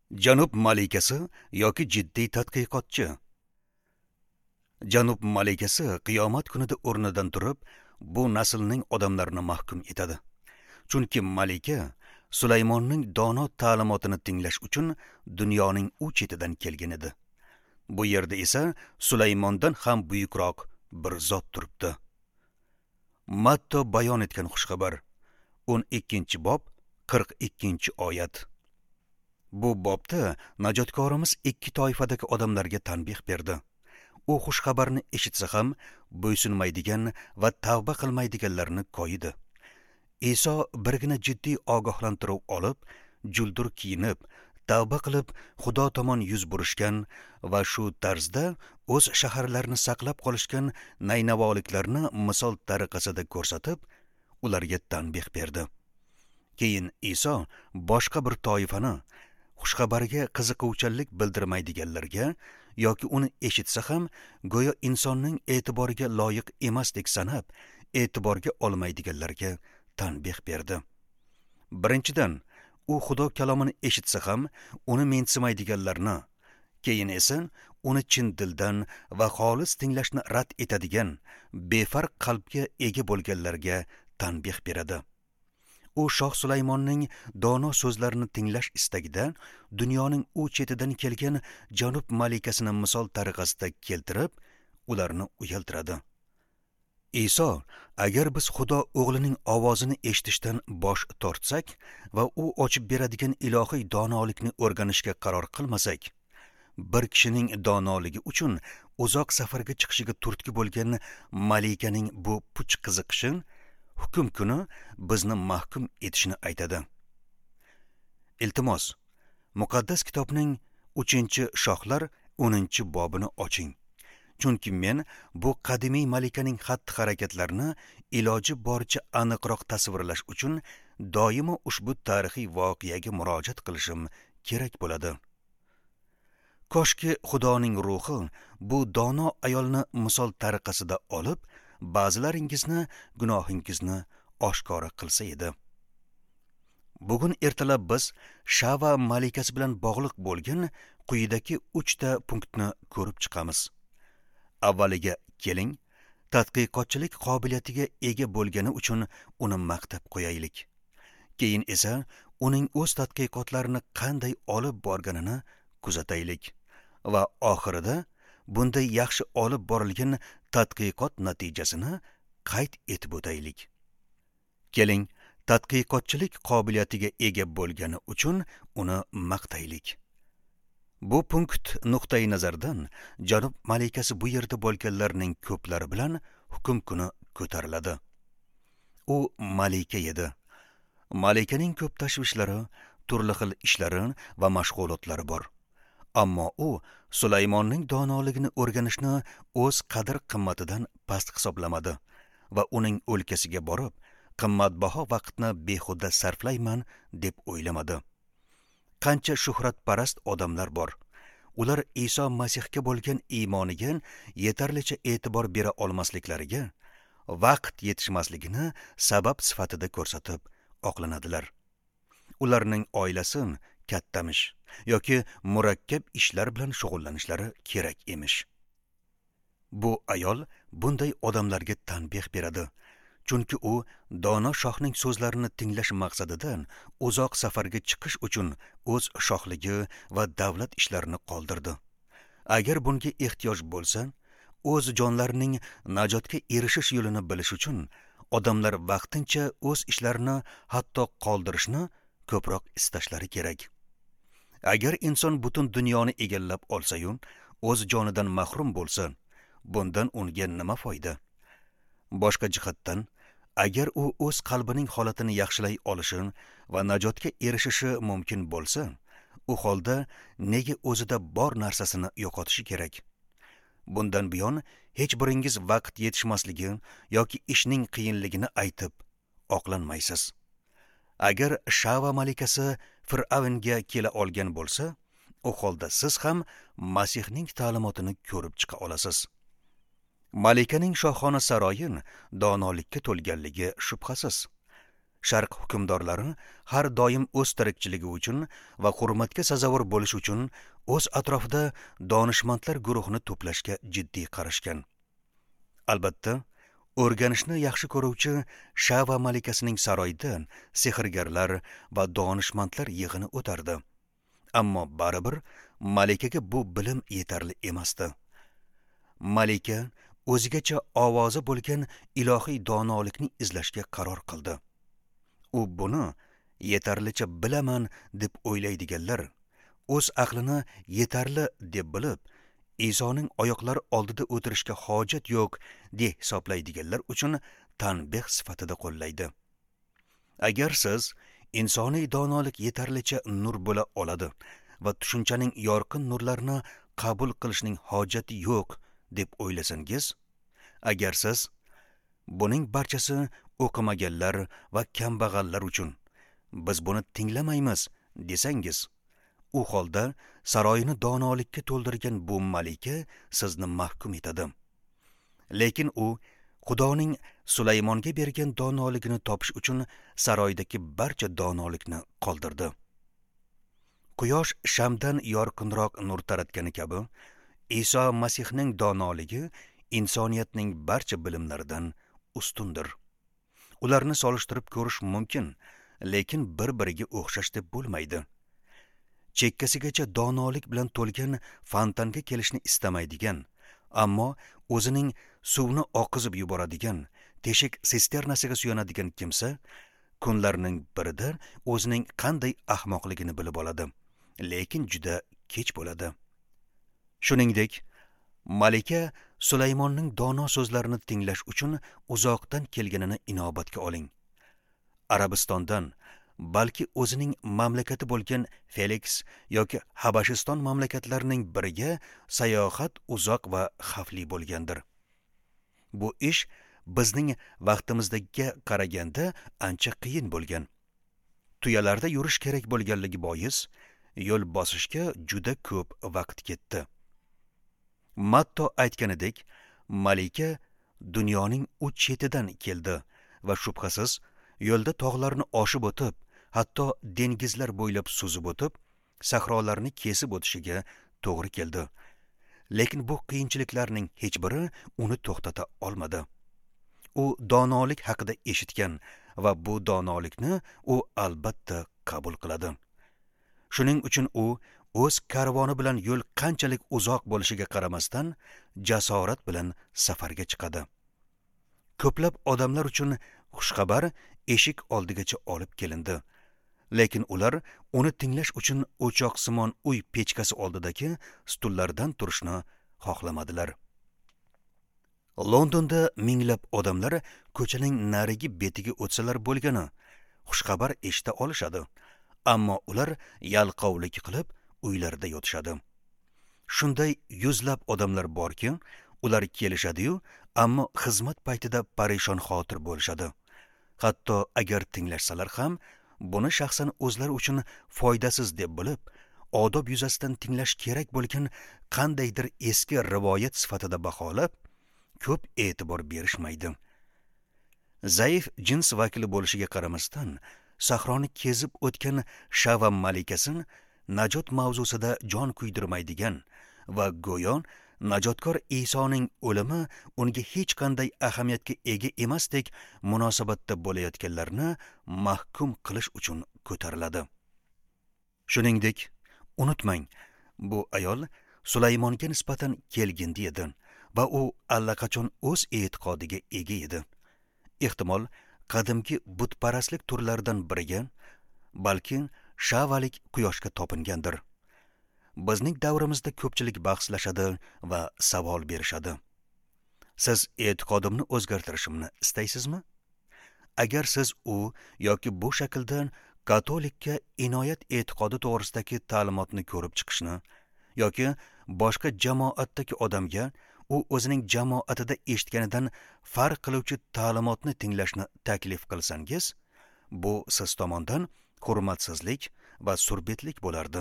Janub malikasi yoki jiddiy tadqiqotchi. Janub malikasi qiyomat kunida o'rnidan turib, bu naslning odamlarini mahkum etadi. Chunki malika Sulaymonning dono ta'limotini tinglash uchun dunyoning u chetidan kelgan edi. Bu yerda esa Sulaymondan ham buyukroq bir zot turibdi. Matto bayon etgan xushxabar 12-bob 42-oyat. Bu bobda najotkorimiz ikki toifadagi odamlarga tanbeh berdi. U xushxabarni eshitsa ham bo'ysunmaydigan va tavba qilmaydiganlarni koyidi. Iso birgina jiddiy ogohlantiruv olib, juldur kiyinib, tavba qilib, Xudo tomon yuz burishgan va shu tarzda o'z shaharlarini saqlab qolishgan naynavoliklarni misol tariqasida ko'rsatib, ularga tanbeh berdi. Keyin Iso boshqa bir toifani xushxabarga qiziquvchanlik bildirmaydiganlarga yoki uni eshitsa ham go'yo insonning e'tiboriga loyiq emasdek sanab, e'tiborga olmaydiganlarga tanbeh berdi. Birinchidan, u Xudo kalomini eshitsa ham uni mensimaydiganlarni, keyin esa uni chin dildan va xolis tinglashni rad etadigan, befarq qalbga ega bo'lganlarga tanbeh beradi. U Shoh Sulaymonning dono so'zlarini tinglash istagida dunyoning u chetidan kelgan Janub malikasini misol tariqasida keltirib, ularni uyaltiradi. Iso, agar biz Xudo o'g'lining ovozini eshitishdan bosh tortsak va u ochib beradigan ilohiy donolikni o'rganishga qaror qilmasak, bir kishining donoligi uchun uzoq safarga chiqishiga turtki bo'lgan malikaning bu puch qiziqishi hukm kuni bizni mahkum etishni aytadi. Iltimos, muqaddas kitobning 3-shohlar 10-bobini oching. Chunki men bu qadimiy malikaning xatti-harakatlarini iloji boricha aniqroq tasvirlash uchun doimo ushbu tarixiy voqeaga murojaat qilishim kerak bo'ladi. Koshki Xudoning ruhi bu dono ayolni misol tariqasida olib, ba'zilaringizni gunohingizni oshkora qilsa edi. Bugun ertalab biz Shava malikasi bilan bog'liq bo'lgan quyidagi 3 punktni ko'rib chiqamiz. Avvaliga keling, tadqiqotchilik qobiliyatiga ega bo'lgani uchun uni maqtab qo'yaylik. Keyin esa uning o'z tadqiqotlarini qanday olib borganini kuzataylik va oxirida bunday yaxshi olib borilgan tadqiqot natijasini qayd etib o'taylik. Keling, tadqiqotchilik qobiliyatiga ega bo'lgani uchun uni maqtaylik. Bu punkt nuqtai nazardan Janub malikasi bu yerda bo'lganlarning ko'plari bilan hukm kuni ko'tariladi. U malika edi. Malikaning ko'p tashvishlari, turli xil ishlari va mashg'ulotlari bor. Ammo u Sulaymonning donoligini o'rganishni o'z qadr-qimmatidan past hisoblamadi va uning o'lkasiga borib, qimmatbaho vaqtni behuda sarflayman deb o'ylamadi. Qancha shuhratparast odamlar bor. Ular Iso Masihga bo'lgan iymoniga yetarlicha e'tibor bera olmasliklariga, vaqt yetishmasligini sabab sifatida ko'rsatib oqlanadilar. Ularning oilasi kattamish yoki murakkab ishlar bilan shug'ullanishlari kerak emish. Bu ayol bunday odamlarga tanbeh beradi. Chunki u dono shohning so'zlarini tinglash maqsadidan uzoq safarga chiqish uchun o'z shohligi va davlat ishlarini qoldirdi. Agar bunga ehtiyoj bo'lsa, o'z jonlarining najotga erishish yo'lini bilish uchun odamlar vaqtincha o'z ishlarini hatto qoldirishni ko'proq istashlari kerak. Agar inson butun dunyoni egallab olsa-yu, o'z jonidan mahrum bo'lsa, bundan unga nima foyda? Boshqa jihatdan, agar u o'z qalbining holatini yaxshilay olishi va najotga erishishi mumkin bo'lsa, u holda nega o'zida bor narsasini yo'qotishi kerak? Bundan buyon hech biringiz vaqt yetishmasligi yoki ishning qiyinligini aytib oqlanmaysiz. Agar Shava malikasi Fir'avnga kela olgan bo'lsa, u holda siz ham Masihning ta'limotini ko'rib chiqa olasiz. Malikaning shohona saroyi donolikka to'lganligi shubhasiz. Sharq hukmdorlari har doim o'z tirikchiligi uchun va hurmatga sazovor bo'lish uchun o'z atrofida donishmandlar guruhini to'plashga jiddiy qarashgan. Albatta, o'rganishni yaxshi ko'ruvchi Shava malikasining saroyidan sehrgarlar va donishmandlar yig'ini o'tardi. Ammo baribir malikaga bu bilim yetarli emasdi. Malika o'zigacha ovozi bo'lgan ilohiy donolikni izlashga qaror qildi. U buni yetarlicha bilaman deb o'ylaydiganlar, o'z aqlini yetarli deb bilib, Isoning oyoqlari oldida o'tirishga hojat yo'q deb hisoblaydiganlar uchun tanbeh sifatida qo'llaydi. Agar siz insoniy donolik yetarlicha nur bo'la oladi va tushunchaning yorqin nurlarini qabul qilishning hojati yo'q deb o'ylasangiz, agar siz buning barchasi o'qimaganlar va kambag'allar uchun, biz buni tinglamaymiz desangiz, u holda saroyini donolikka to'ldirgan bu malika sizni mahkum etadi. Lekin u Xudoning Sulaymonga bergan donoligini topish uchun saroydagi barcha donolikni qoldirdi. Quyosh shamdan yorqinroq nur taratgani kabi, Iso Masihning donoligi insoniyatning barcha bilimlaridan ustundir. Ularni solishtirib ko'rish mumkin, lekin bir-biriga o'xshash deb bo'lmaydi. Chekkasigacha donolik bilan to'lgan fontanga kelishni istamaydigan, ammo o'zining suvni oqizib yuboradigan teshik sisternasiga suyanadigan kimsa kunlarning birida o'zining qanday ahmoqligini bilib oladi, lekin juda kech bo'ladi. Shuningdek, malika Sulaymonning dono so'zlarini tinglash uchun uzoqdan kelganini inobatga oling. Arabistondan, balki o'zining mamlakati bo'lgan Felix yoki Habashiston mamlakatlarining biriga sayohat uzoq va xavfli bo'lgandir. Bu ish bizning vaqtimizdagiga qaraganda ancha qiyin bo'lgan. Tuyalarda yurish kerak bo'lganligi bois yo'l bosishga juda ko'p vaqt ketdi. Matto aytganidek, malika dunyoning uch chetidan keldi va shubhasiz yo'lda tog'larni oshib o'tib, hatto dengizlar bo'ylab suzib o'tib, sahrolarni kesib o'tishiga to'g'ri keldi. Lekin bu qiyinchiliklarning hech biri uni to'xtata olmadi. U donolik haqida eshitgan va bu donolikni u albatta qabul qiladi. Shuning uchun u o'z karvoni bilan yo'l qanchalik uzoq bo'lishiga qaramasdan jasorat bilan safarga chiqadi. Ko'plab odamlar uchun xushxabar eshik oldigacha olib kelindi. Lekin ular uni tinglash uchun o'choqsimon uy pechkasi oldidagi stullardan turishni xohlamadilar. Londonda minglab odamlar ko'chaning narigi betiga o'tsalar bo'lgani xushxabar eshita olishadi, ammo ular yalqovlik qilib uylarida yotishadi. Shunday yuzlab odamlar borki, ular kelishadi-yu, ammo xizmat paytida parishon xotir bo'lishadi. Hatto agar tinglashsalar ham, buni shaxsan o'zlari uchun foydasiz deb bilib, odob yuzasidan tinglash kerak bo'lgan qandaydir eski rivoyat sifatida baholab, ko'p e'tibor berishmaydi. Zaif jins vakili bo'lishiga qaramasdan, sahroni kezib o'tgan Shava malikasi najot mavzusida jon kuydirmaydigan va go'yo najotkor Isoning o'limi unga hech qanday ahamiyatga ega emasdek munosabatda bo'layotganlarni mahkum qilish uchun ko'tariladi. Shuningdek, unutmang, bu ayol Sulaymonga nisbatan kelgindi edi va u allaqachon o'z e'tiqodiga ega edi. Ehtimol qadimgi butparastlik turlaridan biriga, balki shavalik quyoshga topingandir. Bizning davrimizda ko'pchilik bahslashadi va savol berishadi. Siz e'tiqodimni o'zgartirishimni istaysizmi? Agar siz u yoki bu shakldan katolikka inoyat e'tiqodi to'g'risidagi ta'limotni ko'rib chiqishni yoki boshqa jamoatdagi odamga u o'zining jamoatida eshitganidan farq qiluvchi ta'limotni tinglashni taklif qilsangiz, bu siz tomondan hurmatsizlik va surbetlik bo'lardi.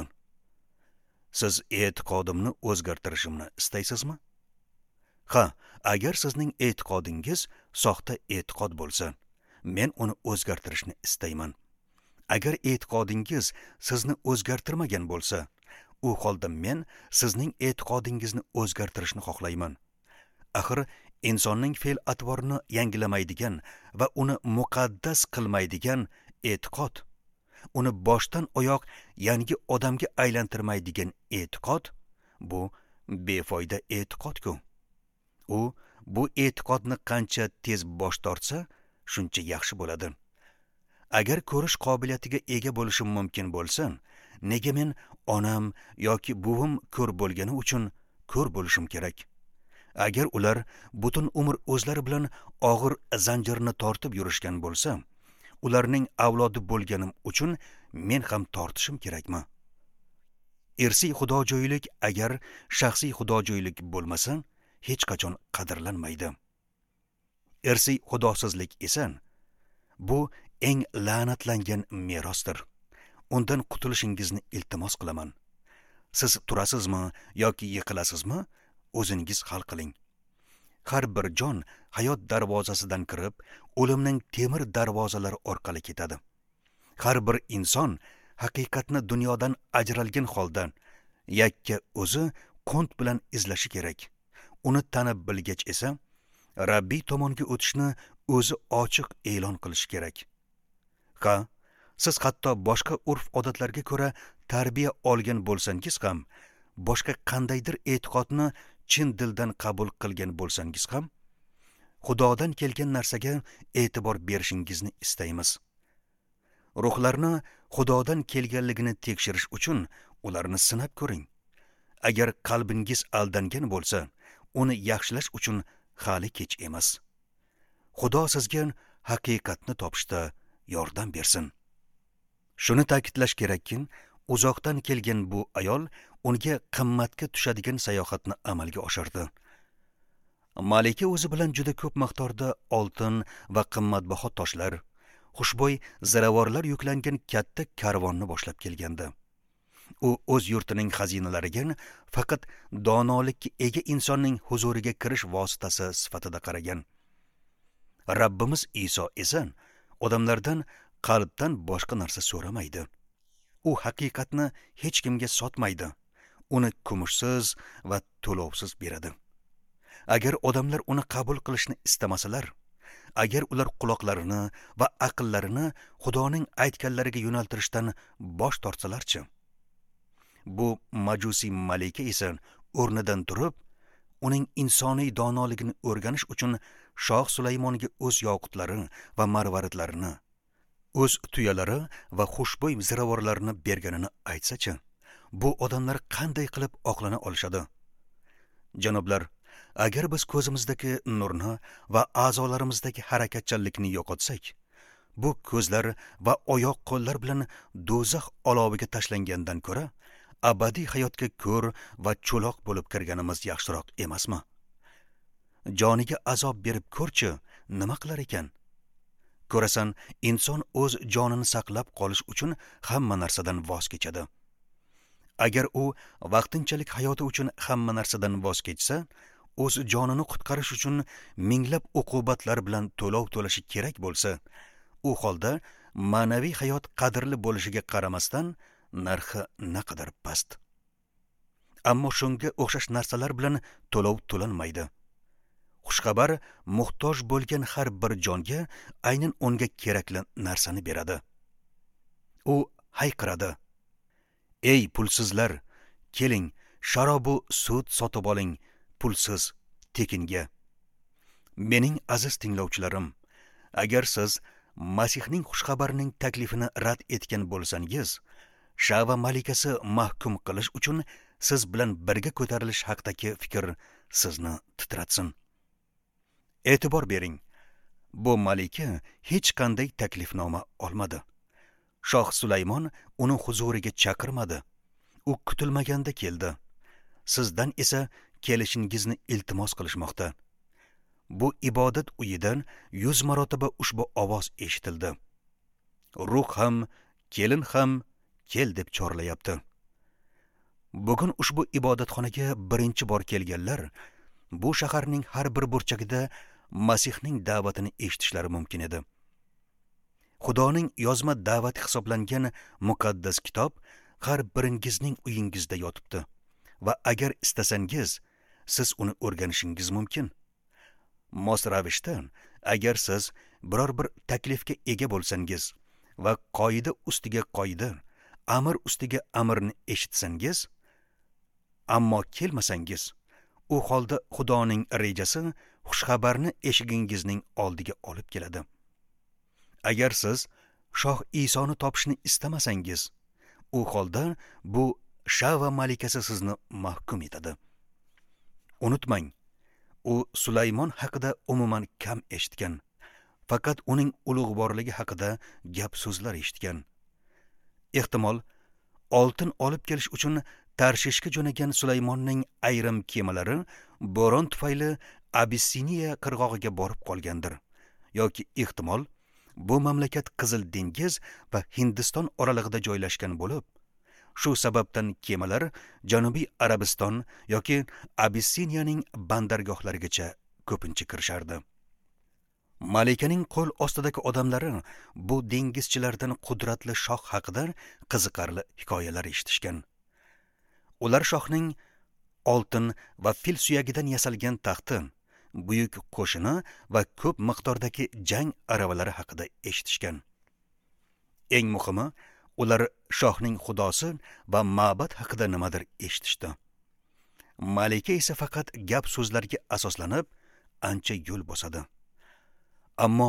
Siz e'tiqodimni o'zgartirishimni istaysizmi? Ha, agar sizning e'tiqodingiz soxta e'tiqod bo'lsa, men uni o'zgartirishni istayman. Agar e'tiqodingiz sizni o'zgartirmagan bo'lsa, u holda men sizning e'tiqodingizni o'zgartirishni xohlayman. Axir insonning fe'l-atvorini yangilamaydigan va uni muqaddas qilmaydigan e'tiqod, uni boshdan oyoq yangi odamga aylantirmaydigan e'tiqod, bu befoyda e'tiqod-ku. U bu e'tiqodni qancha tez bosh tortsa, shuncha yaxshi bo'ladi. Agar ko'rish qobiliyatiga ega bo'lishim mumkin bo'lsa, nega men onam yoki buvim ko'r bo'lgani uchun ko'r bo'lishim kerak? Agar ular butun umr o'zlari bilan og'ir zanjirni tortib yurishgan bo'lsa, ularning avlodi bo'lganim uchun men ham tortishim kerakmi? Irsiy xudojo'ylik agar shaxsiy xudojo'ylik bo'lmasa, hech qachon qadrlanmaydi. Irsiy xudosizlik esa bu eng la'natlangan merosdir. Undan qutulishingizni iltimos qilaman. Siz turasizmi yoki yiqilasizmi, o'zingiz hal qiling. Har bir jon hayot darvozasidan kirib, o'limning temir darvozalari orqali ketadi. Har bir inson haqiqatni dunyodan ajralgan holda yakka o'zi qunt bilan izlashi kerak. Uni tanib bilgach esa Rabbiy tomonga o'tishni o'zi ochiq e'lon qilish kerak. Ha, siz hatto boshqa urf-odatlarga ko'ra tarbiya olgan bo'lsangiz ham, boshqa qandaydir e'tiqodni chin dildan qabul qilgan bo'lsangiz ham, Xudodan kelgan narsaga e'tibor berishingizni istaymiz. Ruhlarni Xudodan kelganligini tekshirish uchun ularni sinab ko'ring. Agar qalbingiz aldangan bo'lsa, uni yaxshilash uchun hali kech emas. Xudo sizga haqiqatni topishda yordam bersin. Shuni ta'kidlash kerakki, uzoqdan kelgan bu ayol unga qimmatga tushadigan sayohatni amalga oshirdi. Malika o'zi bilan juda ko'p miqdorda oltin va qimmatbaho toshlar, xushbo'y ziravorlar yuklangan katta karvonni boshlab kelgandi. U o'z yurtining xazinalariga faqat donolikka ega insonning huzuriga kirish vositasi sifatida qaragan. Rabbimiz Iso esa odamlardan qalbdan boshqa narsa so'ramaydi. U haqiqatni hech kimga sotmaydi. Uni kumushsiz va to'lovsiz beradi. Agar odamlar uni qabul qilishni istamasalar, agar ular quloqlarini va aqllarini Xudoning aytganlariga yo'naltirishdan bosh tortsalarchi? Bu majusiy malika esa o'rnidan turib, uning insoniy donoligini o'rganish uchun Shoh Sulaymonga o'z yoqutlari va marvaridlarini, o'z tuyalari va xushbo'y ziravorlarini berganini aytsa-chi, bu odamlar qanday qilib oqlana olishadi? Janoblar, agar biz ko'zimizdagi nurni va a'zolarimizdagi harakatchanlikni yo'qotsak, bu ko'zlar va oyoq qo'llar bilan do'zax oloviga tashlangandan ko'ra, abadiy hayotga ko'r va cho'loq bo'lib kirganimiz yaxshiroq emasmi? Joniga azob berib ko'rchi, nima qilar ekan? Ko'rasan, inson o'z jonini saqlab qolish uchun hamma narsadan voz kechadi. Agar u vaqtinchalik hayoti uchun hamma narsadan voz kechsa, o'z jonini qutqarish uchun minglab uqubatlar bilan to'lov to'lashi kerak bo'lsa, u holda ma'naviy hayot qadrli bo'lishiga qaramasdan narxi naqadar past. Ammo shunga o'xshash narsalar bilan to'lov to'lanmaydi. Xushxabar muhtoj bo'lgan har bir jonga aynan unga kerakli narsani beradi. U hayqiradi: "Ey pulsizlar, keling, sharobu sut sotib oling, pulsiz, tekinga." Mening aziz tinglovchilarim, agar siz Masihning xushxabarining taklifini rad etgan bo'lsangiz, Shava malikasi mahkum qilish uchun siz bilan birga ko'tarilish haqidagi fikr sizni titratsin. E'tibor bering, bu malika hech qanday taklifnoma olmadi. Shoh Sulaymon uni huzuriga chaqirmadi. U kutilmaganda keldi. Sizdan esa kelishingizni iltimos qilishmoqda. Bu ibodat uyidan 100 marotaba ushbu ovoz eshitildi. Ruh ham, kelin ham kel deb chorlayapti. Bugun ushbu ibodatxonaga birinchi bor kelganlar bu shaharning har bir burchagida Masihning da'vatini eshitishlari mumkin edi. Xudoning yozma da'vati hisoblangan muqaddas kitob har biringizning uyingizda yotibdi va agar istasangiz, siz uni o'rganishingiz mumkin. Mos ravishda, agar siz biror bir taklifga ega bo'lsangiz va qoida ustiga qoida, amr ustiga amrni eshitsangiz, ammo kelmasangiz, u holda Xudoning rejasi xushxabarni eshigingizning oldiga olib keladi. Agar siz shoh Isoni topishni istamasangiz, u holda bu Shava malikasi sizni mahkum etadi. Unutmang, u Sulaymon haqida umuman kam eshitgan, faqat uning ulug'vorligi haqida gap so'zlar eshitgan. Ehtimol, oltin olib kelish uchun Tarshishga jo'nagan Sulaymonning ayrim kemalari bo'ron tufayli Abissiniya qirg'og'iga borib qolgandir. Yoki ehtimol, bu mamlakat Qizil dengiz va Hindiston oralig'ida joylashgan bo'lib, shu sababdan kemalar Janubiy Arabiston yoki Abissiniyaning bandargohlarigacha ko'pincha kirishardi. Malikaning qo'l ostidagi odamlari bu dengizchilardan qudratli shoh haqida qiziqarli hikoyalar eshitishgan. Ular shohning oltin va fil suyagidan yasalgan taxti, buyuk qo'shini va ko'p miqdordagi jang aravalari haqida eshitishgan. Eng muhimi, ular shohning xudosi va ma'bad haqida nimadir eshitishdi. Malika esa faqat gap so'zlarga asoslanib ancha yo'l bosadi. Ammo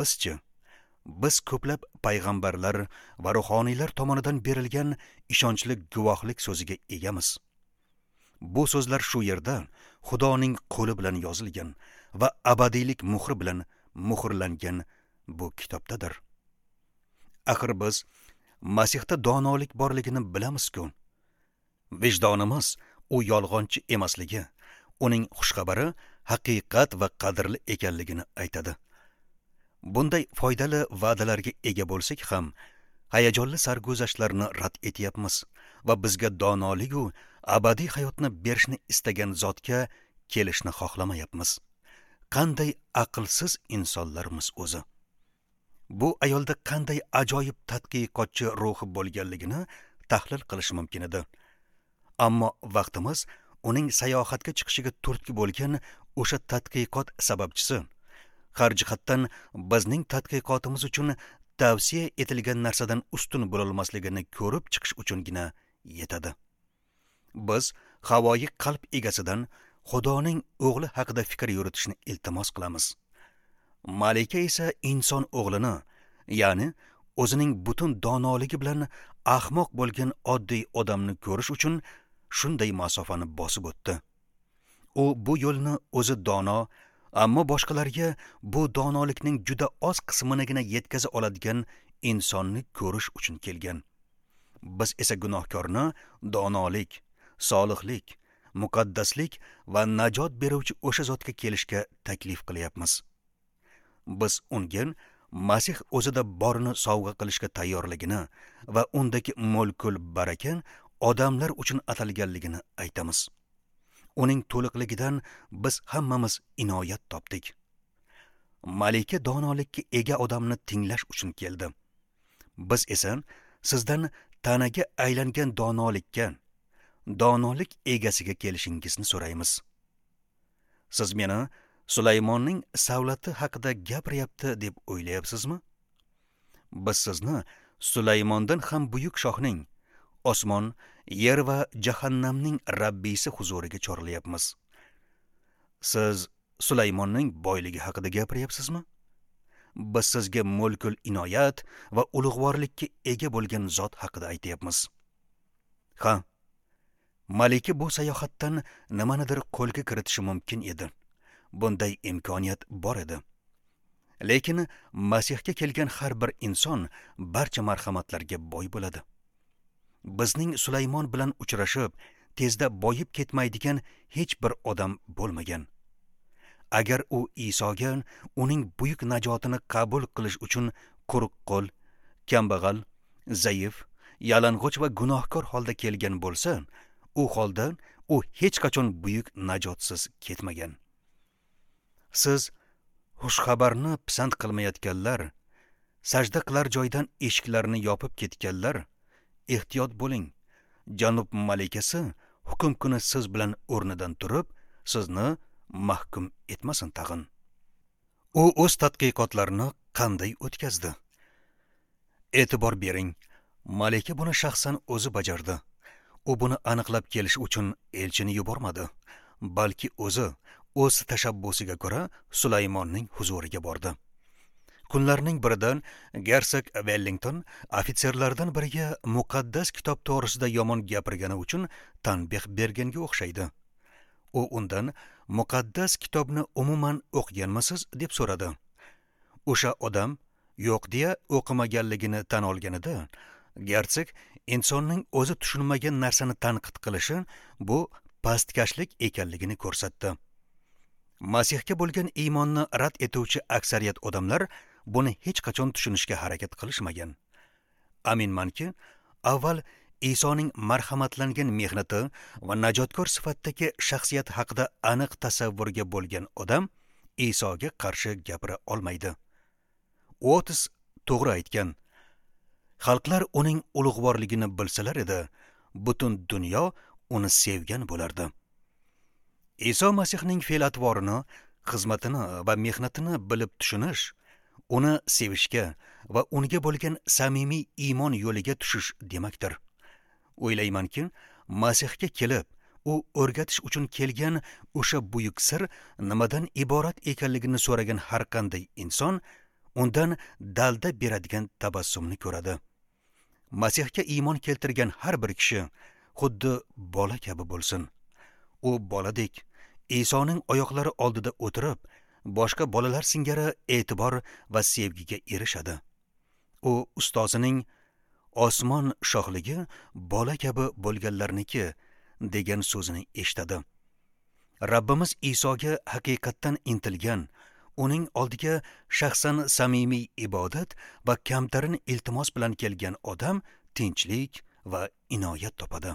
biz ko'plab payg'ambarlar va ruhoniylar tomonidan berilgan ishonchli guvohlik so'ziga egamiz. Bu so'zlar shu yerda Xudoning qo'li bilan yozilgan va abadiylik muhri bilan muhrlangan bu kitobdadir. Axir biz Masihda donolik borligini bilamiz-ku. Vijdonimiz u yolg'onchi emasligi, uning xushxabari haqiqat va qadrli ekanligini aytadi. Bunday foydali va'dalarga ega bo'lsak ham, hayajonli sarguzashtlarni rad etyapmiz va bizga donolik u abadiy hayotni berishni istagan zotga kelishni xohlamayapmiz. Qanday aqlsiz insonlarmiz o'zi. Bu ayolda qanday ajoyib tadqiqotchi ruhi bo'lganligini tahlil qilish mumkin edi. Ammo vaqtimiz uning sayohatga chiqishiga turtki bo'lgan o'sha tadqiqot sababchisi har jihatdan bizning tadqiqotimiz uchun tavsiya etilgan narsadan ustun bo'lolmasligini ko'rib chiqish uchungina yetadi. Biz havoyi qalb egasidan Xudoning o'g'li haqida fikr yuritishni iltimos qilamiz. Malika esa inson o'g'lini, ya'ni o'zining butun donoligi bilan ahmoq bo'lgan oddiy odamni ko'rish uchun shunday masofani bosib o'tdi. U bu yo'lni o'zi dono, ammo boshqalarga bu donolikning juda oz qisminigina yetkaza oladigan insonni ko'rish uchun kelgan. Biz esa gunohkorni donolik, solihlik, muqaddaslik va najot beruvchi o'sha zotga kelishga taklif qilyapmiz. Biz unga Masih o'zida borini sovg'a qilishga tayyorligini va undagi mo'l-ko'l baraka odamlar uchun atalganligini aytamiz. Uning to'liqligidan biz hammamiz inoyat topdik. Malika donolikka ega odamni tinglash uchun keldi. Biz esa sizdan tanaga aylangan donolik egasiga kelishingizni so'raymiz. Siz meni Sulaymonning savlati haqida gapiryapti deb o'ylayapsizmi? Biz sizni Sulaymondan ham buyuk shohning, osmon, yer va jahannamning Rabbisi huzuriga chorlayapmiz. Siz Sulaymonning boyligi haqida gapiryapsizmi? Biz sizga mulkul inoyat va ulug'vorlikka ega bo'lgan zot haqida aytayapmiz. Ha, Malika bu sayohatdan nimanidir qo'lga kiritishi mumkin edi. Bunday imkoniyat bor edi. Lekin Masihga kelgan har bir inson barcha marhamatlarga boy bo'ladi. Bizning Sulaymon bilan uchrashib, tezda boyib ketmaydigan hech bir odam bo'lmagan. Agar u Isoga uning buyuk najotini qabul qilish uchun quruq qo'l, kambag'al, zaif, yalang'och va gunohkor holda kelgan bo'lsa, u holda u hech qachon buyuk najotsiz ketmagan. Siz xushxabarni pisand qilmayotganlar, sajda qilar joydan eshiklarni yopib ketganlar, ehtiyot bo'ling. Janub malikasi hukm kuni siz bilan o'rnidan turib, sizni mahkum etmasin tag'in. U o'z tadqiqotlarini qanday o'tkazdi? E'tibor bering, malika buni shaxsan o'zi bajardi. U buni aniqlab kelish uchun elchini yubormadi, balki o'zi o'z tashabbusiga ko'ra Sulaymonning huzuriga bordi. Kunlarning biridan Gersog Wellington ofitserlardan biriga muqaddas kitob to'g'risida yomon gapirgani uchun tanbeh berganga o'xshaydi. U undan muqaddas kitobni umuman o'qiganmisiz deb so'radi. O'sha odam yo'q deya o'qimaganligini tan olganida, Gersog insonning o'zi tushunmagan narsani tanqid qilishi bu pastkashlik ekanligini ko'rsatdi. Masihga bo'lgan iymonni rad etuvchi aksariyat odamlar buni hech qachon tushunishga harakat qilishmagan. Aminmanki, avval Isoning marhamatlangan mehnati va najotkor sifatidagi shaxsiyat haqida aniq tasavvurga bo'lgan odam Isoga qarshi gapira olmaydi. Otis to'g'ri aytgan. Xalqlar uning ulug'vorligini bilsalar edi, butun dunyo uni sevgan bo'lardi. Iso Masihning fe'l-atvorini, xizmatini va mehnatini bilib tushunish, uni sevishga va unga bo'lgan samimiy iymon yo'liga tushish demakdir. O'ylaymanki, Masihga kelib, u o'rgatish uchun kelgan o'sha buyuk sir nimadan iborat ekanligini so'ragan har qanday inson undan dalda beradigan tabassumni ko'radi. Masihga iymon keltirgan har bir kishi xuddi bola kabi bo'lsin. U boladek Isoning oyoqlari oldida o'tirib, boshqa bolalar singari e'tibor va sevgiga erishadi. U ustozining osmon shohligi bola kabi bo'lganlarniki degan so'zini eshitadi. Rabbimiz Isoga haqiqatdan intilgan, uning oldiga shaxsan samimiy ibodat va kamtarin iltimos bilan kelgan odam tinchlik va inoyat topadi.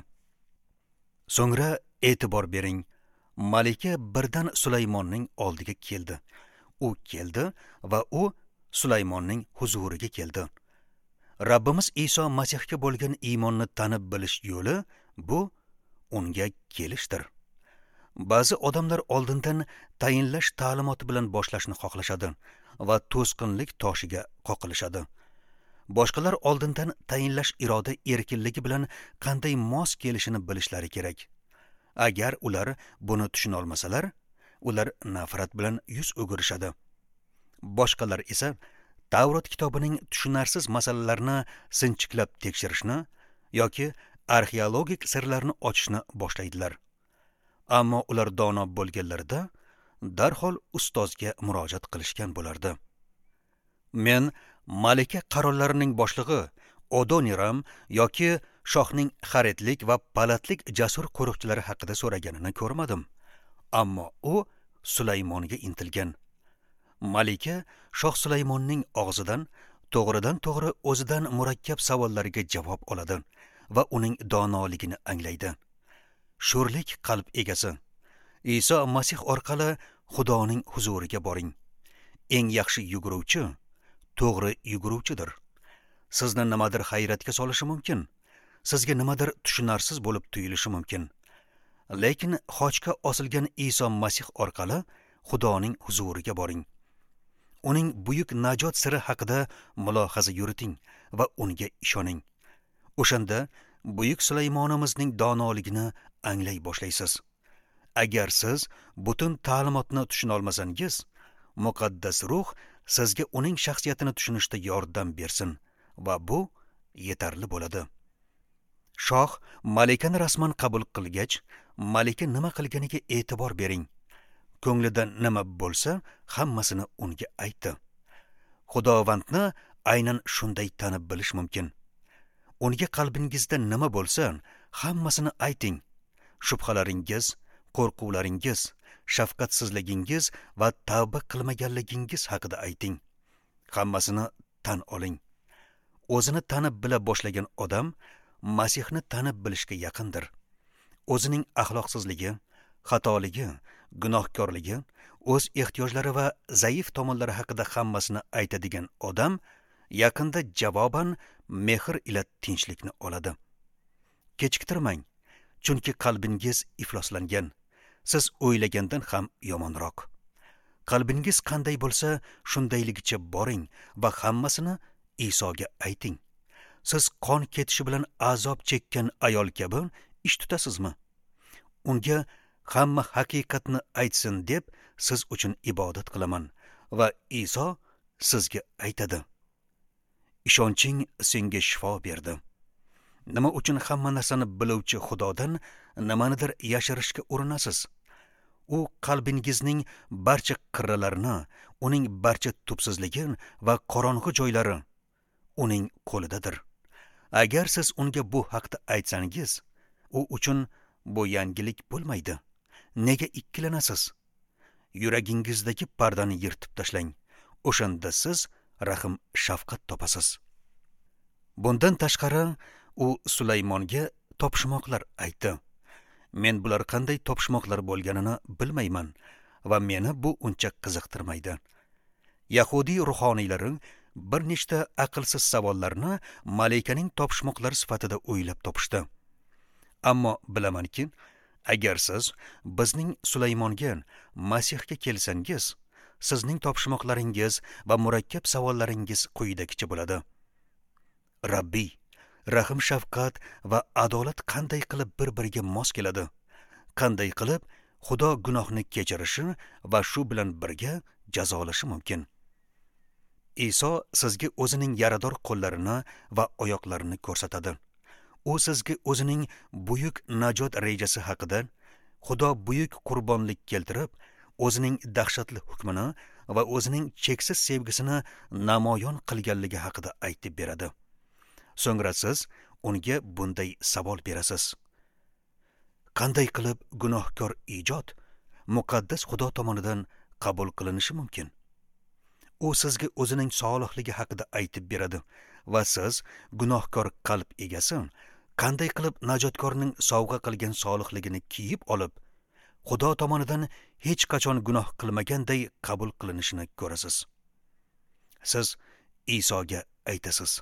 So'ngra e'tibor bering, malika birdan Sulaymonning oldiga keldi. U keldi va u Sulaymonning huzuriga keldi. Rabbimiz Iso Masihga bo'lgan iymonni tanib bilish yo'li bu unga kelishdir. Ba'zi odamlar oldindan tayinlash ta'limoti bilan boshlashni xohlashadi va to'sqinlik toshiga qoqilishadi. Boshqalar oldindan tayinlash iroda erkinligi bilan qanday mos kelishini bilishlari kerak. Agar ular buni tushuna olmasalar, ular nafrat bilan yuz o'girishadi. Boshqalar esa Tavrot kitobining tushunarsiz masalalarni sinchiklab tekshirishni yoki arxeologik sirlarni ochishni boshlaydilar. Ammo ular dono bo'lganlarida darhol ustozga murojaat qilishgan bo'lardi. Men malika qarollarining boshlig'i Odoniram yoki shohning xaridlik va palatlik jasur qo'riqchilari haqida so'raganini ko'rmadim. Ammo u Sulaymonga intilgan. Malika shoh Sulaymonning og'zidan to'g'ridan-to'g'ri o'zidan murakkab savollariga javob oladi va uning donoligini anglaydi. Sho'rlik qalb egasi, Iso Masih orqali Xudoning huzuriga boring. Eng yaxshi yuguruvchi to'g'ri yuguruvchidir. Sizni nimadir hayratga solishi mumkin, sizga nimadir tushunarsiz bo'lib tuyulishi mumkin. Lekin xochga osilgan Iso Masih orqali Xudoning huzuriga boring. Uning buyuk najot siri haqida mulohaza yuriting va unga ishoning. O'shanda buyuk Sulaymonimizning donoligini anglay boshlaysiz. Agar siz butun ta'limotni tushuna olmasangiz, muqaddas ruh sizga uning shaxsiyatini tushunishda yordam bersin va bu yetarli bo'ladi. Shoh malikani rasman qabul qilgach, malika nima qilganiga e'tibor bering. Ko'nglidan nima bo'lsa, hammasini unga aytdi. Xudovandni aynan shunday tanib bilish mumkin. Unga qalbingizda nima bo'lsa, hammasini ayting. Shubhalaringiz, qo'rquvlaringiz, shafqatsizligingiz va tavba qilmaganligingiz haqida ayting. Hammasini tan oling. O'zini tanib bila boshlagan odam Masihni tanib bilishga yaqindir. O'zining axloqsizligi, xatoligi, gunohkorligi, o'z ehtiyojlari va zaif tomonlari haqida hammasini aytadigan odam yaqinda javoban mehr ila tinchlikni oladi. Kechiktirmang, chunki qalbingiz ifloslangan, siz o'ylagandan ham yomonroq. Qalbingiz qanday bo'lsa, shundayligicha boring va hammasini Isoga ayting. Siz qon ketishi bilan azob chekkan ayol kabi ish tutasizmi? Unga hamma haqiqatni aytsin deb siz uchun ibodat qilaman va Iso sizga aytadi: ishonching senga shifo berdi. Nima uchun hamma narsani biluvchi Xudodan nimanidir yashirishga urinasiz? U qalbingizning barcha qirralarini, uning barcha tubsizligi va qorong'u joylari uning qo'lidadir. Agar siz unga bu haqda aytsangiz, u uchun bu yangilik bo'lmaydi. Nega ikkilanasiz? Yuragingizdagi pardani yirtib tashlang. O'shanda siz rahim shafqat topasiz. Bundan tashqari, u Sulaymonga topishmoqlar aytdi. Men bular qanday topishmoqlar bo'lganini bilmayman va meni bu uncha qiziqtirmaydi. Yahudiy ruhoniylari bir nechta aqlsiz savollarni malikaning topishmoqlari sifatida o'ylab topishdi. Ammo bilamanki, agar siz bizning Sulaymonga, Masihga kelsangiz, sizning topishmoqlaringiz va murakkab savollaringiz quyidagicha bo'ladi. Rabbiy, rahim shafqat va adolat qanday qilib bir-biriga mos keladi? Qanday qilib Xudo gunohni kechirishi va shu bilan birga jazolashi mumkin? Iso sizga o'zining yarador qo'llarini va oyoqlarini ko'rsatadi. U sizga o'zining buyuk najot rejasi haqida, Xudo buyuk qurbonlik keltirib, o'zining dahshatli hukmini va o'zining cheksiz sevgisini namoyon qilganligi haqida aytib beradi. So'ngra siz unga bunday savol berasiz: qanday qilib gunohkor ijod muqaddas Xudo tomonidan qabul qilinishi mumkin? U sizga o'zining solihligi haqida aytib beradi va siz gunohkor qalb egasi qanday qilib najotkorning sovg'a qilgan solihligini kiyib olib, Xudo tomonidan hech qachon gunoh qilmaganday qabul qilinishini ko'rasiz. Siz Isoga aytasiz: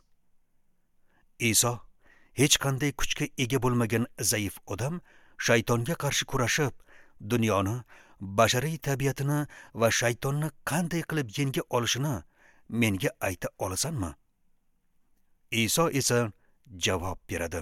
Iso, hech qanday kuchga ega bo'lmagan zaif odam shaytonga qarshi kurashib, dunyoni, bashariy tabiatini va shaytonni qanday qilib yenga olishini menga ayta olasanmi? Iso esa javob beradi: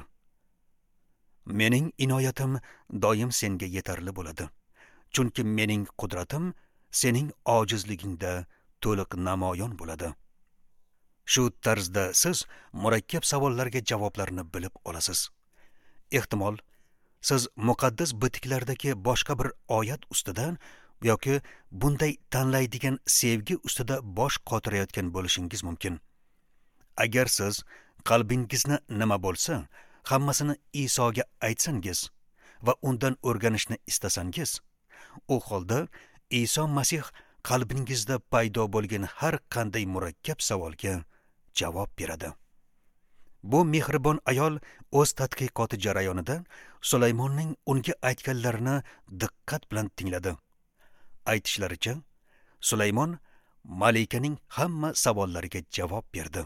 mening inoyatim doim senga yetarli bo'ladi, chunki mening qudratim sening ojizligingda to'liq namoyon bo'ladi. Shu tarzda siz murakkab savollarga javoblarni bilib olasiz. Ehtimol, siz muqaddas bitiklardagi boshqa bir oyat ustidan yoki bunday tanlaydigan sevgi ustida bosh qotirayotgan bo'lishingiz mumkin. Agar siz qalbingizni nima bo'lsa, hammasini Isoga aytsangiz va undan o'rganishni istasangiz, u holda Iso Masih qalbingizda paydo bo'lgan har qanday murakkab savolga javob beradi. Bu mehribon ayol o'z tadqiqoti jarayonida Sulaymonning unga aytganlarini diqqat bilan tingladi. Aytishlaricha, Sulaymon malikaning hamma savollariga javob berdi.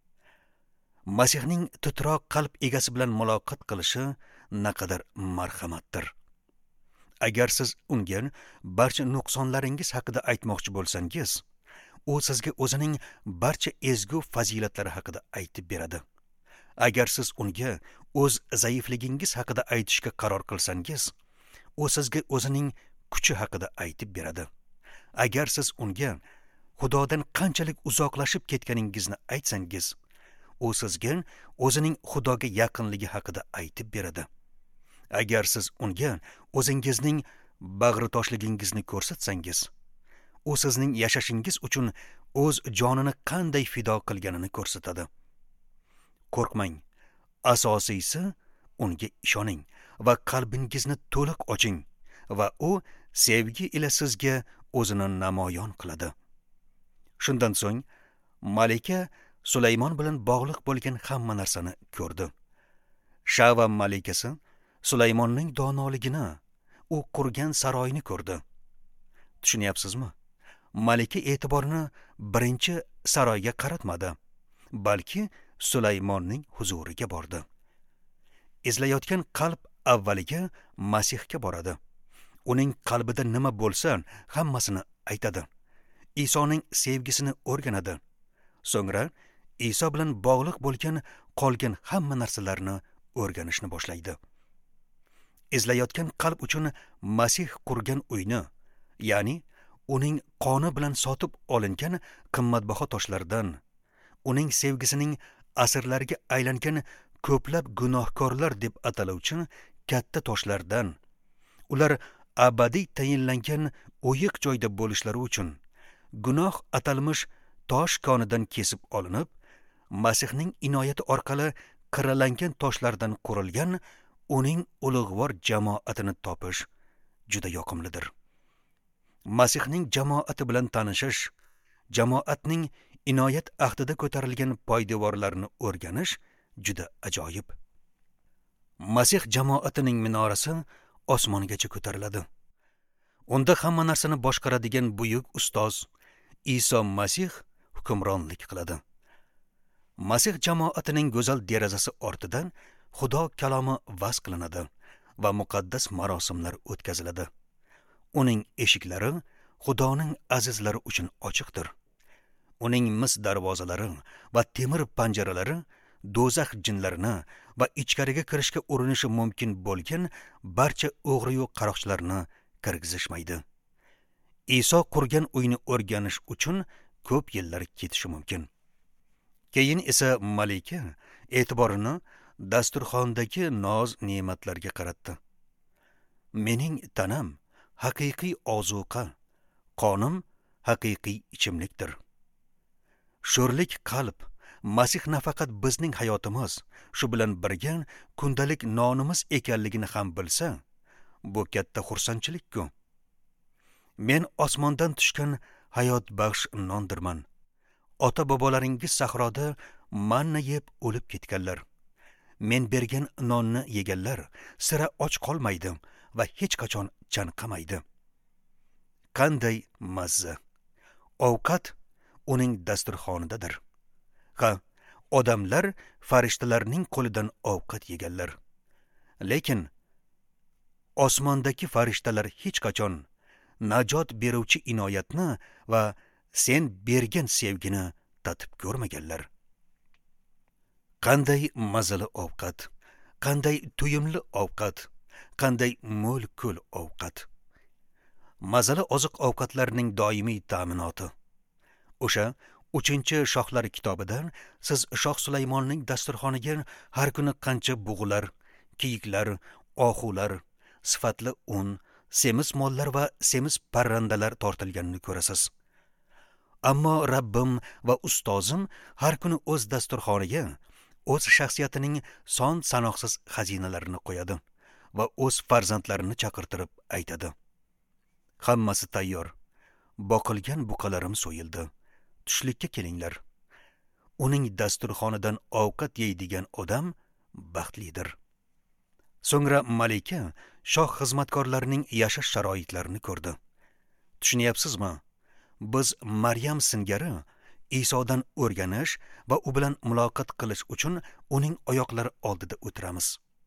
Masihning titroq qalb egasi bilan muloqot qilishi naqadar marhamatdir. Agar siz unga barcha nuqsonlaringiz haqida aytmoqchi bo'lsangiz, u sizga o'zining barcha ezgu fazilatlari haqida aytib beradi. Agar siz unga o'z zaifligingiz haqida aytishga qaror qilsangiz, u sizga o'zining kuchi haqida aytib beradi. Agar siz unga Xudodan qanchalik uzoqlashib ketganingizni aytsangiz, u sizga o'zining Xudoga yaqinligi haqida aytib beradi. Agar siz unga o'zingizning bag'ritoshligingizni ko'rsatsangiz, u sizning yashashingiz uchun o'z jonini qanday fido qilganini ko'rsatadi. Qo'rqmang, asosiysi unga ishoning va qalbingizni to'liq oching va u sevgi ila sizga o'zini namoyon qiladi. Shundan so'ng malika Sulaymon bilan bog'liq bo'lgan hamma narsani ko'rdi. Shava malikasi Sulaymonning donoligini, u qurgan saroyni ko'rdi. Tushunyapsizmi? Malika e'tiborini birinchi saroyga qaratmadi, balki Sulaymonning huzuriga bordi. Izlayotgan qalb avvaliga Masihga boradi. Uning qalbida nima bo'lsa, hammasini aytadi. Isoning sevgisini o'rganadi. So'ngra Iso bilan bog'liq bo'lgan qolgan hamma narsalarni o'rganishni boshlaydi. Izlayotgan qalb uchun Masih qurgan uyni, ya'ni uning qoni bilan sotib olingan qimmatbaho toshlardan, uning sevgisining asrlarga aylangan ko'plab gunohkorlar deb ataluvchi katta toshlardan, ular abadiy tayinlangan o'yiq joyda bo'lishlari uchun gunoh atalmish tosh konidan kesib olinib, Masihning inoyati orqali qiralangan toshlardan qurilgan uning ulug'vor jamoatini topish juda yoqimlidir. Masihning jamoati bilan tanishish, jamoatning inoyat ahdida ko'tarilgan poydevorlarni o'rganish juda ajoyib. Masih jamoatining minorasi osmongacha ko'tariladi. Unda hamma narsani boshqaradigan buyuk ustoz Iso Masih hukmronlik qiladi. Masih jamoatining go'zal derazasi ortidan Xudo kalomi vaz qilinadi va muqaddas marosimlar o'tkaziladi. Uning eshiklari Xudoning azizlari uchun ochiqdir. Uning mis darvozalari va temir panjaralari do'zax jinlarini va ichkariga kirishga urinishi mumkin bo'lgan barcha o'g'ri-yu qaroqchilarni kirgizishmaydi. Iso qurgan uyni o'rganish uchun ko'p yillar ketishi mumkin. Keyin esa malika e'tiborini dasturxondagi noz-ne'matlarga qaratdi. Mening tanam haqiqiy ozuqa, qonim haqiqiy ichimlikdir. Sho'rlik qalb Masih nafaqat bizning hayotimiz, shu bilan birga kundalik nonimiz ekanligini ham bilsa, bu katta xursandchilik-ku. Men osmondan tushgan hayot baxsh nondirman. Ota-bobolaringiz sahroda manna yeb o'lib ketganlar. Men bergan nonni yeganlar sira och qolmaydi va hech qachon chanqamaydi. Qanday mazza! Ovqat uning dasturxonidadir. Ha, odamlar farishtalarning qo'lidan ovqat yeganlar. Lekin osmondagi farishtalar hech qachon najot beruvchi inoyatni va sen bergan sevgini tatib ko'rmaganlar. Qanday mazali ovqat, qanday to'yimli ovqat, qanday mo'l-ko'l ovqat. Mazali oziq-ovqatlarning doimiy ta'minoti. O'sha 3-shohlar kitobidan siz Shoh Sulaymonning dasturxoniga har kuni qancha bug'ular, kiyiklar, oxular, sifatli un, semiz mollar va semiz parrandalar tortilganini ko'rasiz. Ammo Rabbim va ustozim har kuni o'z dasturxoniga o'z shaxsiyatining son sanoqsiz xazinalarini qo'yadi va o'z farzandlarini chaqirtirib aytadi. Hammasi tayyor. Boqilgan buqalarim so'yildi. Tushlikka kelinglar. Uning dasturxonidan ovqat yeydigan odam baxtlidir. So'ngra malika shoh xizmatkorlarining yashash sharoitlarini ko'rdi. Tushunyapsizmi? Biz Maryam singari Isodan o'rganish va u bilan muloqot qilish uchun uning oyoqlari oldida o'tiramiz.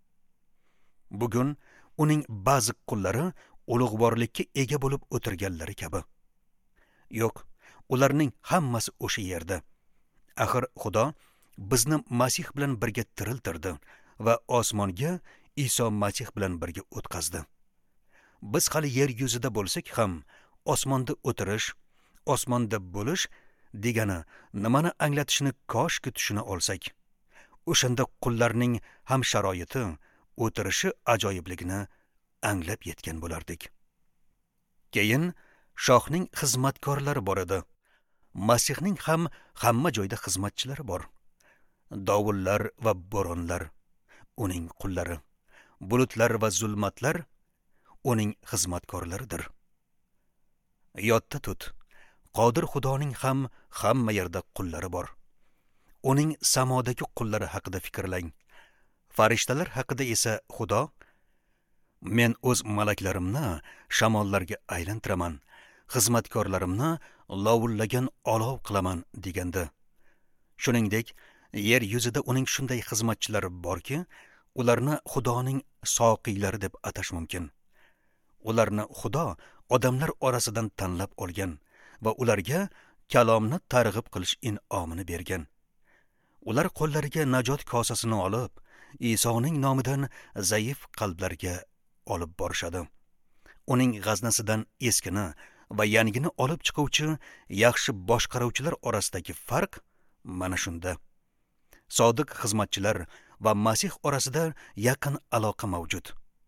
Bugun uning ba'zi qullari ulug'vorlikka ega bo'lib o'tirganlari kabi. Yo'q, ularning hammasi o'sha yerda. Axir Xudo bizni Masih bilan birga tiriltirdi va osmonga Iso Masih bilan birga o'tkazdi. Biz hali yer yuzida bo'lsak ham osmonda o'tirish, osmonda bo'lish degani nimani anglatishini koshki tushuna olsak, o'shanda qullarning ham sharoiti, o'tirishi ajoyibligini anglab yetgan bo'lardik. Keyin shohning xizmatkorlari bor edi. Masihning ham hamma joyda xizmatchilari bor. Dovullar va bo'ronlar uning qullari, bulutlar va zulmatlar uning xizmatkorlaridir. Yodda tut, Qodir Xudoning ham hamma yerda qullari bor. Uning samodagi qullari haqida fikrlang. Farishtalar haqida esa Xudo: men o'z malaklarimni shamollarga aylantiraman, xizmatkorlarimni lovullagan olov qilaman deganda, Shuningdek, yer yuzida uning shunday xizmatchilari borki, ularni Xudoning soqiylari deb atash mumkin. Ularni Xudo odamlar orasidan tanlab olgan va ularga kalomni targ'ib qilish in'omini bergan. Ular qo'llariga najot kosasini olib, Isoning nomidan zaif qalblarga olib borishadi. Uning g'aznasidan eskini va yangini olib chiquvchi yaxshi boshqaruvchilar orasidagi farq mana shunda. Sodiq xizmatchilar va Masih orasida yaqin aloqa mavjud.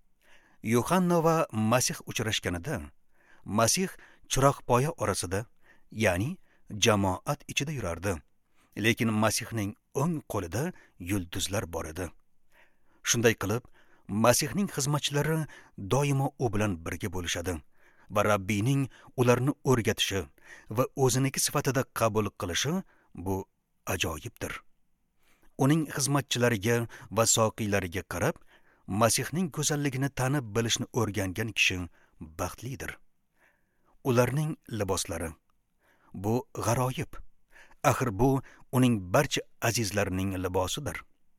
Yuhanna va Masih uchrashganida Masih chiroqpoya orasida, ya'ni jamoat ichida yurardi. Lekin Masihning o'ng qo'lida yulduzlar bor edi. Shunday qilib, Masihning xizmatchilari doimo u bilan birga bo'lishadi va Rabbiyning ularni o'rgatishi va o'ziniki sifatida qabul qilishi bu ajoyibdir. Uning xizmatchilariga va soqiylariga qarab, Masihning go'zalligini tanib bilishni o'rgangan kishi baxtlidir. Ularning liboslari bu g'aroyib. Axir bu uning barcha azizlarining libosidir.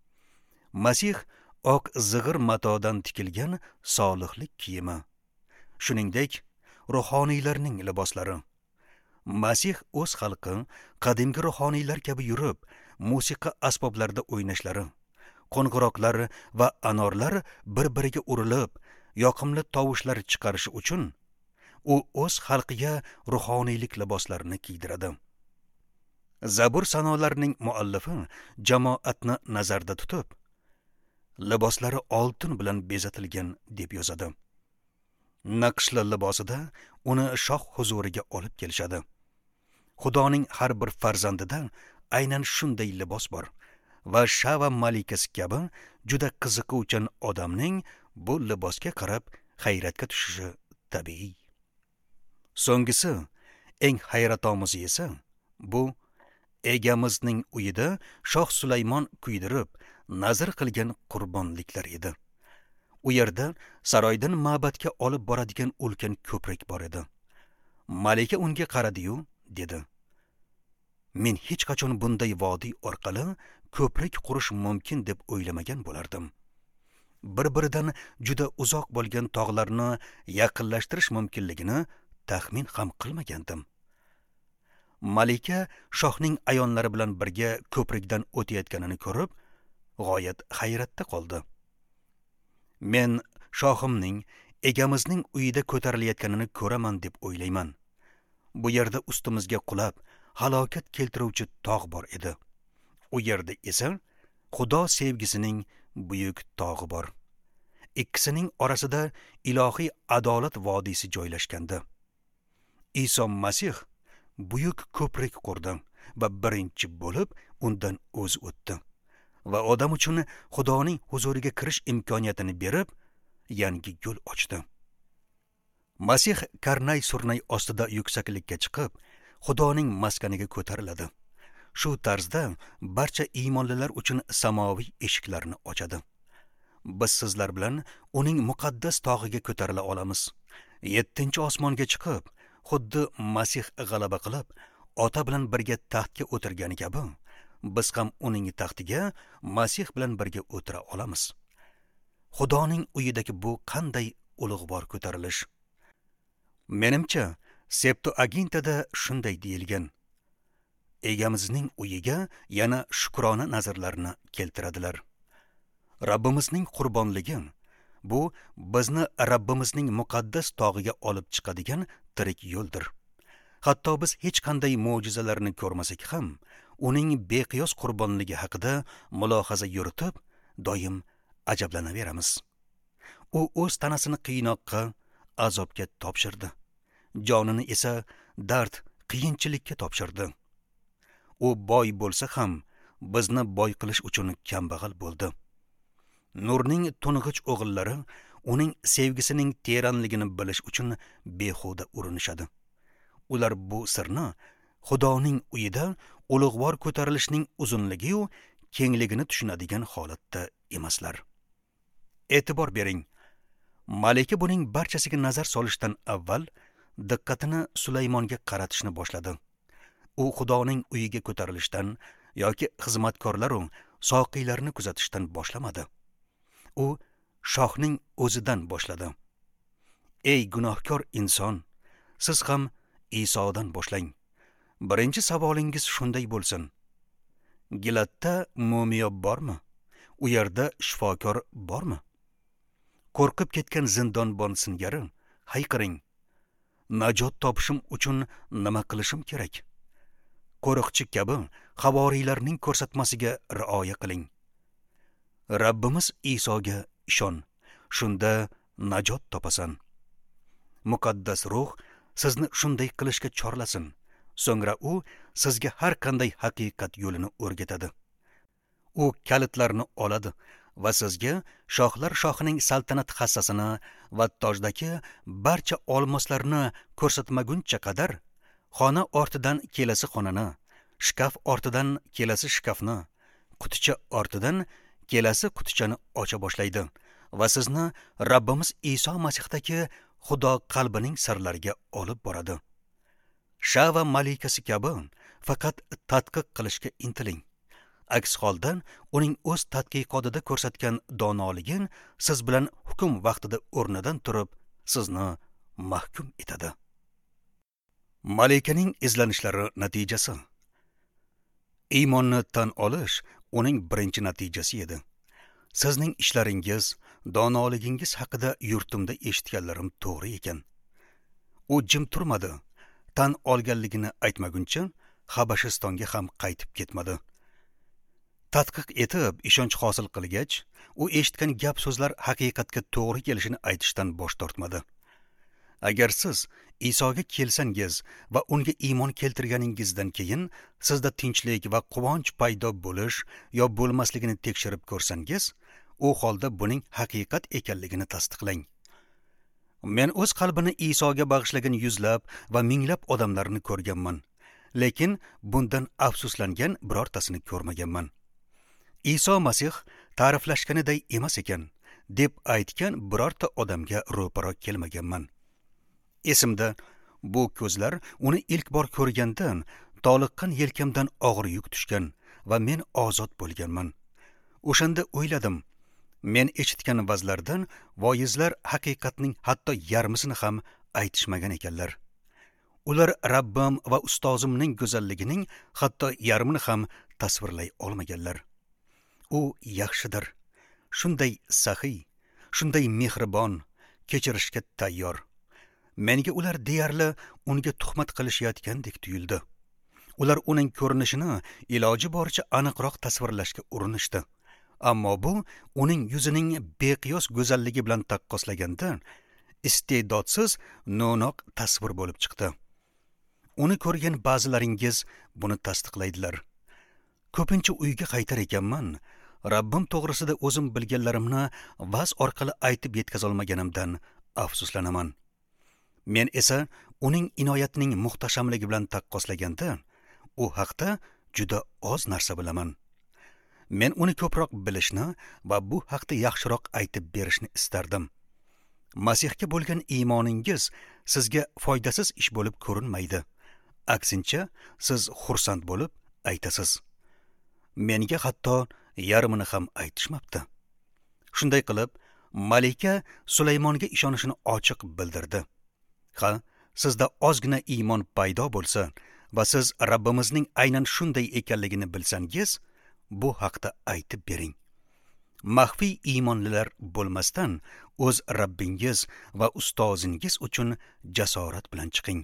Masih oq zig'ir matodan tikilgan solihlik kiyimi. Shuningdek, ruhoniylarning liboslari. Masih o'z xalqi qadimgi ruhoniylar kabi yurib, musiqa asboblarida o'ynashlari, qo'ng'iroqlar va anorlar bir-biriga urilib, yoqimli tovushlar chiqarishi uchun u o'z xalqiga ruhoniylik liboslarini kiydiradi. Zabur sanolarining muallifi jamoatni nazarda tutib, liboslari oltin bilan bezatilgan deb yozadi. Naqshli libosida uni shoh huzuriga olib kelishadi. Xudoning har bir farzandida aynan shunday libos bor va Shava malikasi kabi juda qiziquvchan odamning bu libosga qarab hayratga tushishi tabiiy. So'nggisi, eng hayratomuz esa bu egamizning uyida Shoh Sulaymon kuydirib, nazr qilgan qurbonliklar edi. U yerda saroydan ma'batga olib boradigan ulkan ko'prik bor edi. Malika unga qaradi-yu, dedi: "Men hech qachon bunday vodiy orqali ko'prik qurish mumkin deb o'ylamagan bo'lardim. Bir-biridan juda uzoq bo'lgan tog'larni yaqinlashtirish mumkinligini taxmin ham qilmagandim." Malika shohning ayonlari bilan birga ko'prikdan o'tayotganini ko'rib, g'oyat hayratda qoldi. "Men shohimning, egamizning uyida ko'tarilayotganini ko'raman deb o'ylayman. Bu yerda ustimizga qulab, halokat keltiruvchi tog' bor edi. U yerda esa Xudo sevgisining buyuk tog'i bor. Ikkisining orasida ilohiy adolat vodiysi joylashgandi. Iso Masih buyuk ko'prik qurdi va birinchi bo'lib undan o'zi o'tdi va odam uchun Xudoning huzuriga kirish imkoniyatini berib, yangi yo'l ochdi. Masih karnay-surnay ostida yuksaklikka chiqib, Xudoning maskaniga ko'tariladi. Shu tarzda barcha iymonlilar uchun samoviy eshiklarni ochadi. Biz sizlar bilan uning muqaddas tog'iga ko'tarila olamiz. 7-chi osmonga chiqib, xuddi Masih g'alaba qilib, ota bilan birga taxtga o'tirgani kabi, biz ham uning taxtiga Masih bilan birga o'tira olamiz. Xudoning uyidagi bu qanday ulug'bor ko'tarilish! Menimcha, Septuagintada shunday deyilgan: egamizning uyiga yana shukrona nazarlarni keltiradilar. Rabbimizning qurbonligi bu bizni Rabbimizning muqaddas tog'iga olib chiqadigan tirik yo'ldir. Hatto biz hech qanday mo'jizalarni ko'rmasak ham, uning beqiyos qurbonligi haqida mulohaza yuritib, doim ajablanaveramiz. U o'z tanasini qiynoqqa, azobga topshirdi. Jonini esa dard, qiyinchilikka topshirdi. U boy bo'lsa ham bizni boy qilish uchun kambag'al bo'ldi. Nurning to'ng'ich o'g'illari uning sevgisining teranligini bilish uchun behuda urinishadi. Ular bu sirni Xudoning uyida ulug'vor ko'tarilishning uzunligi-yu kengligini tushunadigan holatda emaslar. E'tibor bering. Malika buning barchasiga nazar solishdan avval diqqatini Sulaymonga qaratishni boshladi. U Xudoning uyiga ko'tarilishdan yoki xizmatkorlar soqiylarni kuzatishdan boshlamadi. U shohning o'zidan boshladi. Ey gunohkor inson, siz ham Isodan boshlang. Birinchi savolingiz shunday bo'lsin: Gilatda mumiyob bormi? U yerda shifokor bormi? Qo'rqib ketgan zindonbon singari hayqiring: najot topishim uchun nima qilishim kerak? Qo'riqchi kabi havoriylarning ko'rsatmasiga rioya qiling. Rabbimiz Isoga ishon, shunda najot topasan. Muqaddas ruh sizni shunday qilishga chorlasin. So'ngra u sizga har qanday haqiqat yo'lini o'rgatadi. U kalitlarni oladi va sizga shohlar shohining saltanat hassasini va tojdagi barcha olmoslarni ko'rsatmaguncha qadar xona ortidan kelasi xonani, shkaf ortidan kelasi shkafni, quticha ortidan kelasi qutichani ocha boshlaydi va sizni Rabbimiz Iso Masixdagi Xudo qalbining sirlariga olib boradi. Shava malikasi kabi faqat tadqiq qilishga intiling. Aks holda uning o'z tadqiqotida ko'rsatgan donoligi siz bilan hukm vaqtida o'rnidan turib sizni mahkum etadi. Malikaning izlanishlari natijasi. Iymonni tan olish uning birinchi natijasi edi. Sizning ishlaringiz, donoligingiz haqida yurtimda eshitganlarim to'g'ri ekan. U jim turmadi. Tan olganligini aytmaguncha Habashistonga ham qaytib ketmadi. Tadqiq etib, ishonch hosil qilgach, u eshitgan gap so'zlar haqiqatga to'g'ri kelishini aytishdan bosh tortmadi. Agar siz Isoga kelsangiz va unga iymon keltirganingizdan keyin sizda tinchlik va quvonch paydo bo'lish yo bo'lmasligini tekshirib ko'rsangiz, u holda buning haqiqat ekanligini tasdiqlang. Men o'z qalbini Isoga bag'ishlagan yuzlab va minglab odamlarni ko'rganman, lekin bundan afsuslangan birortasini ko'rmaganman. Iso Masih ta'riflashganiday emas ekan deb aytgan birorta odamga ro'paro kelmaganman. Esimda, bu ko'zlar uni ilk bor ko'rgandan toliqqan yelkamdan og'ir yuk tushgan va men ozod bo'lganman. O'shanda o'yladim, men eshitgan vazlardan voizlar haqiqatning hatto yarmisini ham aytishmagan ekanlar. Ular Rabbim va ustozimning go'zalligining hatto yarmini ham tasvirlay olmaganlar. U yaxshidir, shunday saxiy, shunday mehribon, kechirishga tayyor. Menga ular deyarli unga tuhmat qilishayotgandek tuyuldi. Ular uning ko'rinishini iloji boricha aniqroq tasvirlashga urinishdi. Ammo bu uning yuzining beqiyos go'zalligi bilan taqqoslaganda iste'dodsiz no'noq tasvir bo'lib chiqdi. Uni ko'rgan ba'zilaringiz buni tasdiqlaydilar. Ko'pincha uyga qaytar ekanman, Rabbim to'g'risida o'zim bilganlarimni vaz orqali aytib yetkazolmaganimdan afsuslanaman. Men esa uning inoyatining muhtashamligi bilan taqqoslaganda, u haqda juda oz narsa bilaman. Men uni ko'proq bilishni va bu haqda yaxshiroq aytib berishni istardim. Masihga bo'lgan iymoningiz sizga foydasiz ish bo'lib ko'rinmaydi. Aksincha, siz xursand bo'lib aytasiz. Menga hatto yarmini ham aytishmabdi. Shunday qilib, Malika Sulaymonga ishonishini ochiq bildirdi. Ha, sizda ozgina iymon paydo bo'lsa va siz Rabbimizning aynan shunday ekanligini bilsangiz, bu haqda aytib bering. Maxfiy iymonlilar bo'lmasdan o'z Rabbingiz va ustozingiz uchun jasorat bilan chiqing.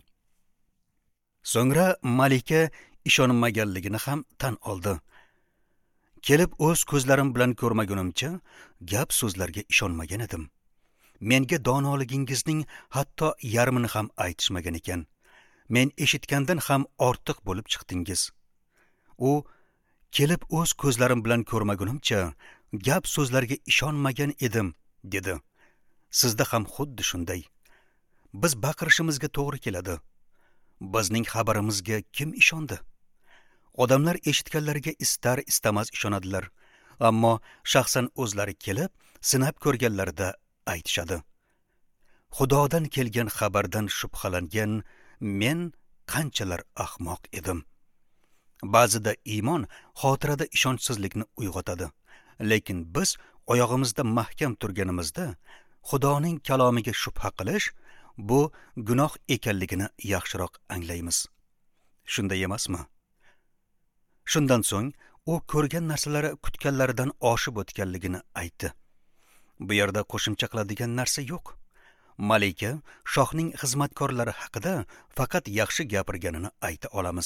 So'ngra Malika ishonmaganligini ham tan oldi. Kelib o'z ko'zlarim bilan ko'rmagunimcha gap so'zlarga ishonmagan edim. Menga donoligingizning hatto yarmini ham aytishmagan ekan. Men eshitgandan ham ortiq bo'lib chiqdingiz. U kelib o'z ko'zlarim bilan ko'rmagunimcha gap so'zlarga ishonmagan edim, dedi. Sizda ham xuddi shunday. Biz baqirishimizga to'g'ri keladi. Bizning xabarimizga kim ishondi? Odamlar eshitganlariga istar-istamas ishonadilar, ammo shaxsan o'zlari kelib, sinab ko'rganlarida aytishadi. Xudodan kelgan xabardan shubhalangan men qanchalar ahmoq edim. Ba'zida iymon xotirada ishonchsizlikni uyg'otadi, lekin biz oyog'imizda mahkam turganimizda Xudoning kalomiga shubha qilish bu gunoh ekanligini yaxshiroq anglaymiz. Shunday emasmi? Shundan so'ng u ko'rgan narsalari kutganlaridan oshib o'tganligini aytdi. Bu yerda qo'shimcha qiladigan narsa yo'q. Malika shohning xizmatkorlari haqida faqat yaxshi gapirganini ayta olamiz.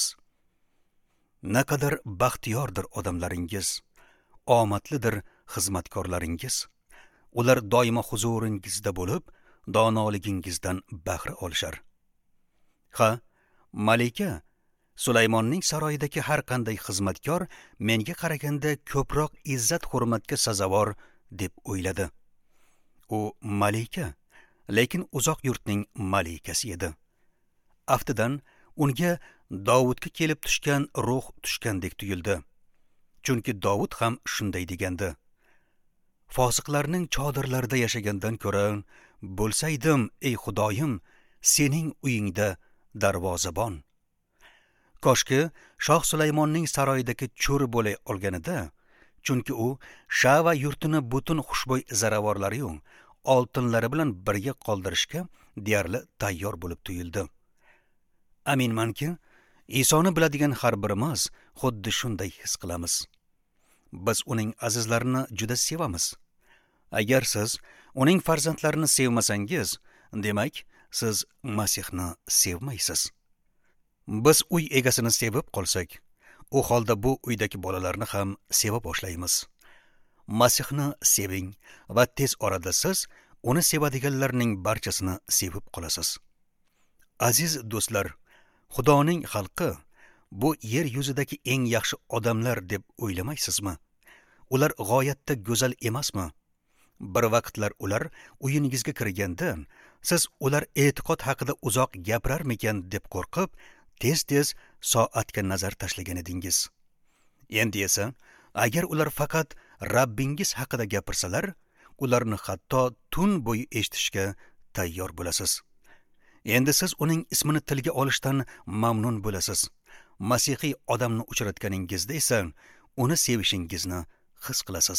Naqadar baxtiyordir odamlaringiz, omadlidir xizmatkorlaringiz. Ular doimo huzuringizda bo'lib, donoligingizdan bahra olishar. Ha, Malika Sulaymonning saroyidagi har qanday xizmatkor menga qaraganda ko'proq izzat hurmatga sazovor deb o'yladi. U malika, lekin uzoq yurtning malikasi edi. Aftidan unga Davudga kelib tushgan ruh tushgandek tuyuldi. Chunki Davud ham shunday degandi. Fosiqlarning chodirlarida yashagandan ko'ra, bo'lsaydim, ey Xudoyim, sening uyingda darvozabon. Koshki shoh Sulaymonning saroyidagi cho'ri bo'la olganida, chunki u Shava yurtini butun xushbo'y zaravorlari-yu oltinlari bilan birga qoldirishga deyarli tayyor bo'lib tuyuldi. Aminmanki, Isoni biladigan har birimiz xuddi shunday his qilamiz. Biz uning azizlarini juda sevamiz. Agar siz uning farzandlarini sevmasangiz, demak, siz Masihni sevmaysiz. Biz uy egasini sevib qolsak, u holda bu uydagi bolalarni ham seva boshlaymiz. Masihni seving va tez orada siz uni sevadiganlarning barchasini sevib qolasiz. Aziz do'stlar, Xudoning xalqi bu yer yuzidagi eng yaxshi odamlar deb o'ylamaysizmi? Ular g'oyatda go'zal emasmi? Bir vaqtlar ular uyingizga kirganda, siz ular e'tiqod haqida uzoq gapirarmikan deb qo'rqib, tez-tez soatga nazar tashlagan edingiz. Endi esa, agar ular faqat Rabbingiz haqida gapirsalar, ularni hatto tun bo'yi eshitishga tayyor bo'lasiz. Endi siz uning ismini tilga olishdan mamnun bo'lasiz. Masihiy odamni uchratganingizda esa uni sevishingizni his qilasiz.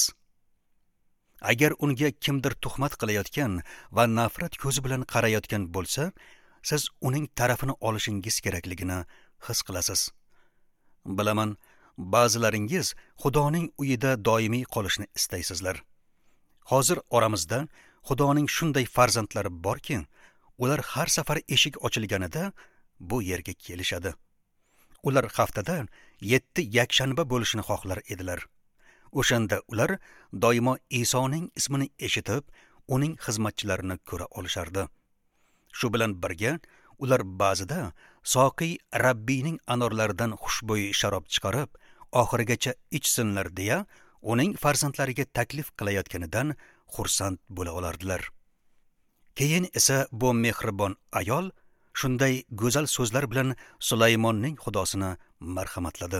Agar unga kimdir tuhmat qilayotgan va nafrat ko'zi bilan qarayotgan bo'lsa, siz uning tarafini olishingiz kerakligini his qilasiz. Bilaman, ba'zilaringiz Xudoning uyida doimiy qolishni istaysizlar. Hozir oramizda Xudoning shunday farzandlari borki, ular har safar eshik ochilganida bu yerga kelishadi. Ular haftada 7 yakshanba bo'lishini xohlar edilar. O'shanda ular doimo Isoning ismini eshitib, uning xizmatchilarini ko'ra olishardi. Shu bilan birga ular ba'zida soqiy Rabbiyning anorlaridan xushbo'y sharob chiqarib, oxirigacha ichsinlar deya uning farzandlariga taklif qilayotganidan xursand bo'la olardilar. Keyin esa bu mehribon ayol shunday go'zal so'zlar bilan Sulaymonning xudosini marhamatladi.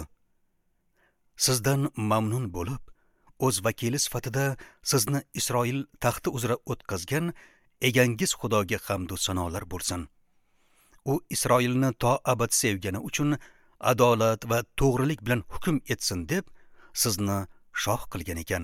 Sizdan mamnun bo'lib, o'z vakili sifatida sizni Isroil taxti uzra o'tkazgan egangiz Xudoga hamd va sanolar bo'lsin. U Isroilni to abad sevgani uchun adolat va to'g'rilik bilan hukm etsin deb sizni shoh qilgan ekan.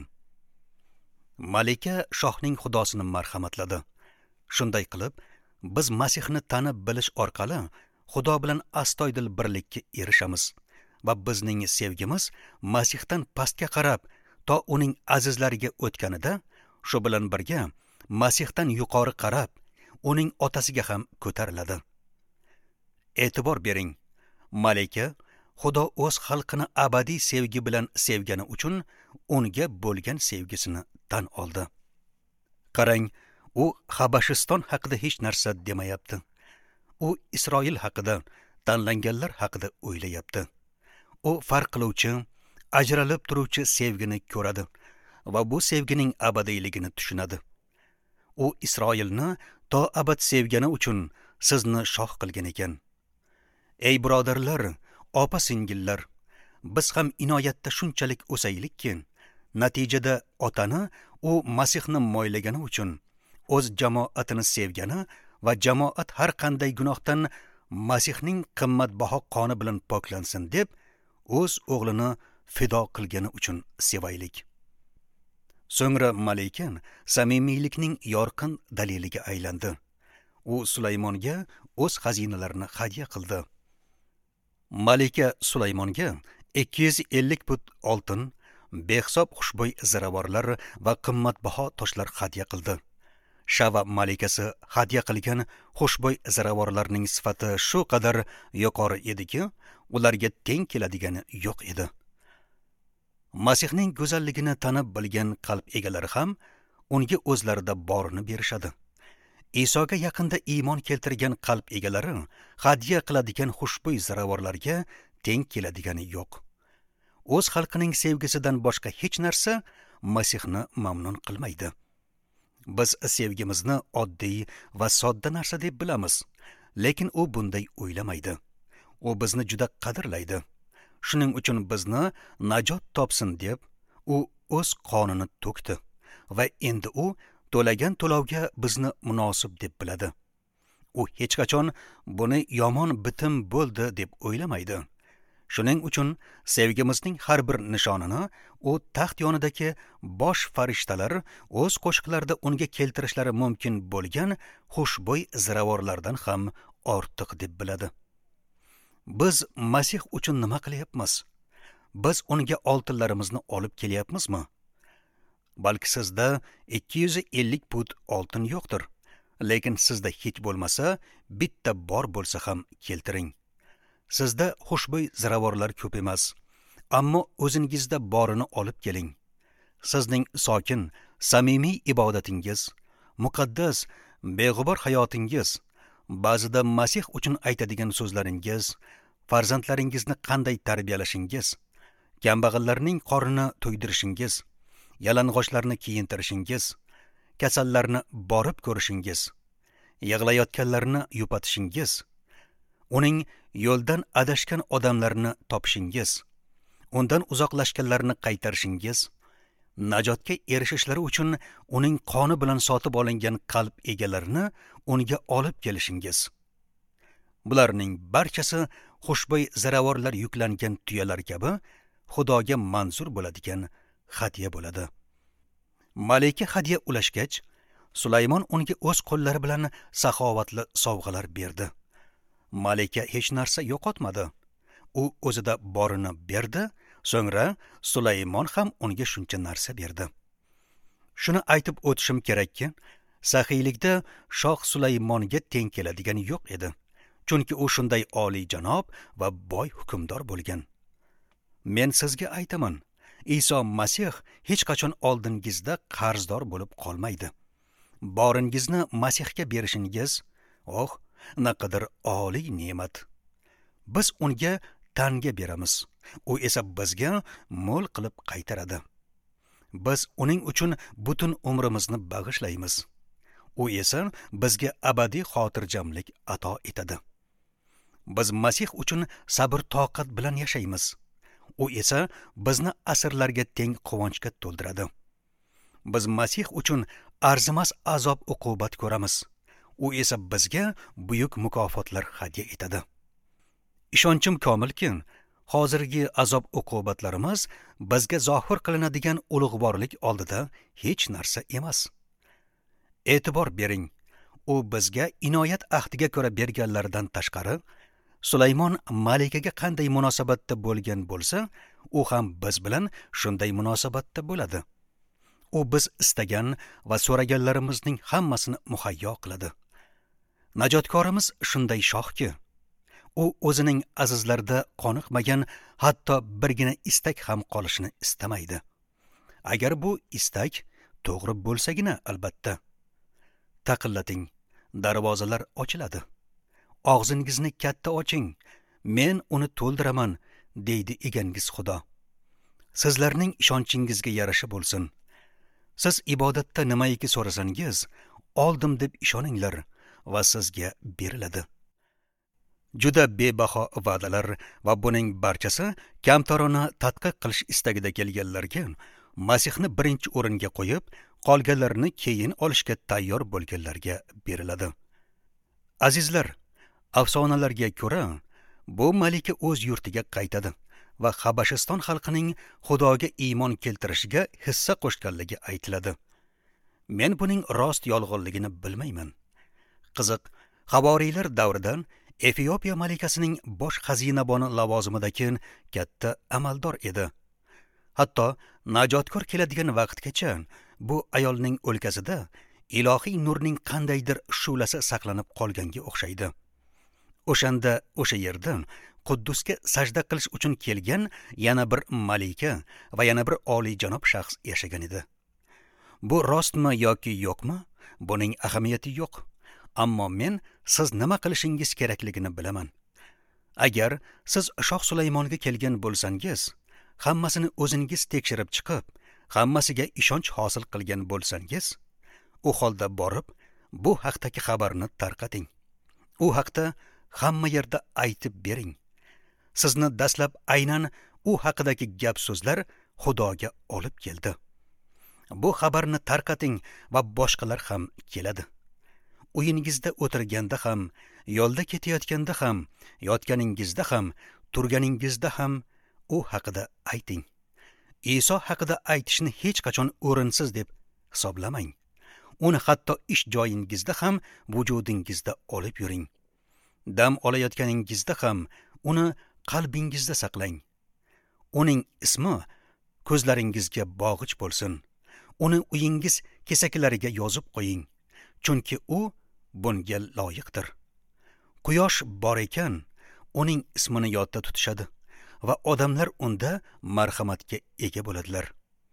Malika shohning xudosini marhamatladi. Shunday qilib, biz Masihni tanib bilish orqali Xudo bilan astoydil birlikka erishamiz va bizning sevgimiz Masihdan pastga qarab to uning azizlariga o'tganida, shu bilan birga Masihdan yuqori qarab uning otasiga ham ko'tariladi. E'tibor bering, Malika Xudo o'z xalqini abadiy sevgi bilan sevgani uchun unga bo'lgan sevgisini tan oldi. Qarang, u Habashiston haqida hech narsa demayapti. U Isroil haqida, tanlanganlar haqida o'ylayapti. U farq qiluvchi, ajralib turuvchi sevgini ko'radi va bu sevgining abadiyligini tushunadi. U Isroilni to abad sevgani uchun sizni shoh qilgan ekan. Ey birodarlar, opa-singillar, biz ham inoyatda shunchalik o'saylikki, natijada otani u Masihni mo'ylagani uchun o'z jamoatini sevgani va jamoat har qanday gunohdan Masihning qimmatbaho qoni bilan poklansin deb o'z o'g'lini fido qilgani uchun sevaylik. So'ngra malika samimiylikning yorqin daliliga aylandi. U Sulaymonga o'z xazinalarini hadya qildi. Malika Sulaymonga 250 put oltin, behisob xushbo'y ziravorlar va qimmatbaho toshlar hadya qildi. Shava malikasi hadya qilgan xushbo'y ziravorlarning sifati shu qadar yuqori ediki, ularga teng keladigani yo'q edi. Masihning go'zalligini tanib bilgan qalb egalari ham unga o'zlarida borini berishadi. Isoga yaqinda iymon keltirgan qalb egalari hadya qiladigan xushbo'y ziravorlarga teng keladigani yo'q. O'z xalqining sevgisidan boshqa hech narsa Masihni mamnun qilmaydi. Biz sevgimizni oddiy va sodda narsa deb bilamiz, lekin u bunday o'ylamaydi. U bizni juda qadrlaydi. Shuning uchun bizni najot topsin deb u o'z qonini to'kdi va endi u to'lagan to'lovga bizni munosib deb biladi. U hech qachon buni yomon bitim bo'ldi deb o'ylamaydi. Shuning uchun sevgimizning har bir nishonini u taxt yonidagi bosh farishtalar o'z qo'shiqlarida unga keltirishlari mumkin bo'lgan xushbo'y ziravorlardan ham ortiq deb biladi. Biz Masih uchun nima qilyapmiz? Biz unga oltinlarimizni olib kelyapmizmi? Balki sizda 250 put oltin yo'qdir, lekin sizda hech bo'lmasa bitta bor bo'lsa ham keltiring. Sizda xushbo'y ziravorlar ko'p emas, ammo o'zingizda borini olib keling. Sizning sokin, samimiy ibodatingiz, muqaddas, beg'ubor hayotingiz, ba'zida Masih uchun aytadigan so'zlaringiz, farzandlaringizni qanday tarbiyalashingiz, kambag'allarning qornini to'ydirishingiz, yalang'ochlarni kiyintirishingiz, kasallarni borib ko'rishingiz, yig'layotganlarni yupatishingiz, uning yo'ldan adashgan odamlarni topishingiz, undan uzoqlashganlarni qaytarishingiz, najotga erishishlari uchun uning qoni bilan sotib olingan qalb egalarini unga olib kelishingiz. Bularning barchasi xushbo'y ziravorlar yuklangan tuyalar kabi Xudoga manzur bo'ladigan hadya bo'ladi. Malika hadya ulashgach, Sulaymon unga o'z qo'llari bilan saxovatli sovg'alar berdi. Malika hech narsa yo'qotmadi. U o'zida borini berdi, so'ngra Sulaymon ham unga shuncha narsa berdi. Shuni aytib o'tishim kerakki, saxiylikda shoh Sulaymonga teng keladigani yo'q edi. Chunki u shunday oliy janob va boy hukmdor bo'lgan. Men sizga aytaman, Iso Masih hech qachon oldingizda qarzdor bo'lib qolmaydi. Boringizni Masihga berishingiz, naqadar oliy ne'mat. Biz unga tanga beramiz, u esa bizga mo'l qilib qaytaradi. Biz uning uchun butun umrimizni bag'ishlaymiz. U esa bizga abadiy xotirjamlik ato etadi. Biz Masih uchun sabr toqat bilan yashaymiz. U esa bizni asrlarga teng quvonchga to'ldiradi. Biz Masih uchun arzimas azob uqubat ko'ramiz. U esa bizga buyuk mukofotlar hadya etadi. Ishonchim komilki, hozirgi azob uqubatlarimiz bizga zohir qilinadigan ulug'vorlik oldida hech narsa emas. E'tibor bering, u bizga inoyat ahdiga ko'ra berganlaridan tashqari, Sulaymon malikaga qanday munosabatda bo'lgan bo'lsa, u ham biz bilan shunday munosabatda bo'ladi. U biz istagan va so'raganlarimizning hammasini muhayyo qiladi. Najotkorimiz shunday shohki, u o'zining azizlarida qoniqmagan hatto birgina istak ham qolishini istamaydi. Agar bu istak to'g'ri bo'lsagina albatta. Taqillating, darvozalar ochiladi. Og'zingizni katta oching, men uni to'ldiraman, deydi egangiz Xudo. Sizlarning ishonchingizga yarasha bo'lsin. Siz ibodatda nimaiki so'rasangiz, oldim deb ishoninglar va sizga beriladi. Juda bebaho va'dalar va buning barchasi kamtarona tadqiq qilish istagida kelganlarga, Masihni birinchi o'ringa qo'yib, qolganlarini keyin olishga tayyor bo'lganlarga beriladi. Azizlar, afsonalarga ko'ra, bu malika o'z yurtiga qaytadi va Habashiston xalqining Xudoga iymon keltirishiga hissa qo'shganligi aytiladi. Men buning rost yolg'onligini bilmayman. Qiziq, Havoriylar davridan Efiopiya malikasining bosh xazinaboni lavozimidagi katta amaldor edi. Hatto najotkor keladigan vaqtgacha bu ayolning o'lkasida ilohiy nurning qandaydir shu'lasi saqlanib qolganga o'xshaydi. O'shanda o'sha yerda Quddusga sajda qilish uchun kelgan yana bir malika va yana bir oliyjanob shaxs yashagan edi. Bu rostmi yoki yo'qmi? Buning ahamiyati yo'q. Ammo men siz nima qilishingiz kerakligini bilaman. Agar siz Shoh Sulaymonga kelgan bo'lsangiz, hammasini o'zingiz tekshirib chiqib, hammasiga ishonch hosil qilgan bo'lsangiz, u holda borib, bu haqdagi xabarni tarqating. U haqda hamma yerda aytib bering. Sizni dastlab aynan u haqidagi gap so'zlar Xudoga olib keldi. Bu xabarni tarqating va boshqalar ham keladi. Uyingizda o'tirganda ham, yo'lda ketayotganda ham, yotganingizda ham, turganingizda ham u haqida ayting. Iso haqida aytishni hech qachon o'rinsiz deb hisoblamang. Uni hatto ish joyingizda ham vujudingizda olib yuring. Dam olayotganingizda ham uni qalbingizda saqlang. Uning ismi ko'zlaringizga bog'ich bo'lsin. Uni uyingiz kesaklariga yozib qo'ying, chunki u bunga loyiqdir. Quyosh bor ekan, uning ismini yodda tutishadi va odamlar unda marhamatga ega bo'ladilar.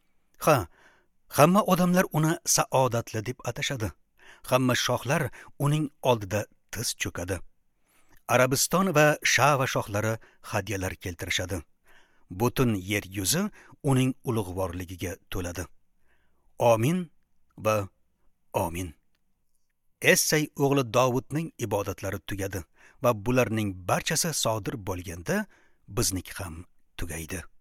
Hamma odamlar uni saodatli deb atashadi. Hamma shohlar uning oldida tiz cho'kadi. Arabiston va Shava shohlari hadyalar keltirishadi. Butun yer yuzi uning ulug'vorligiga to'ladi. Amin va amin. Essay o'g'li Davudning ibodatlari tugadi va bularning barchasi sodir bo'lganda bizniki ham tugaydi.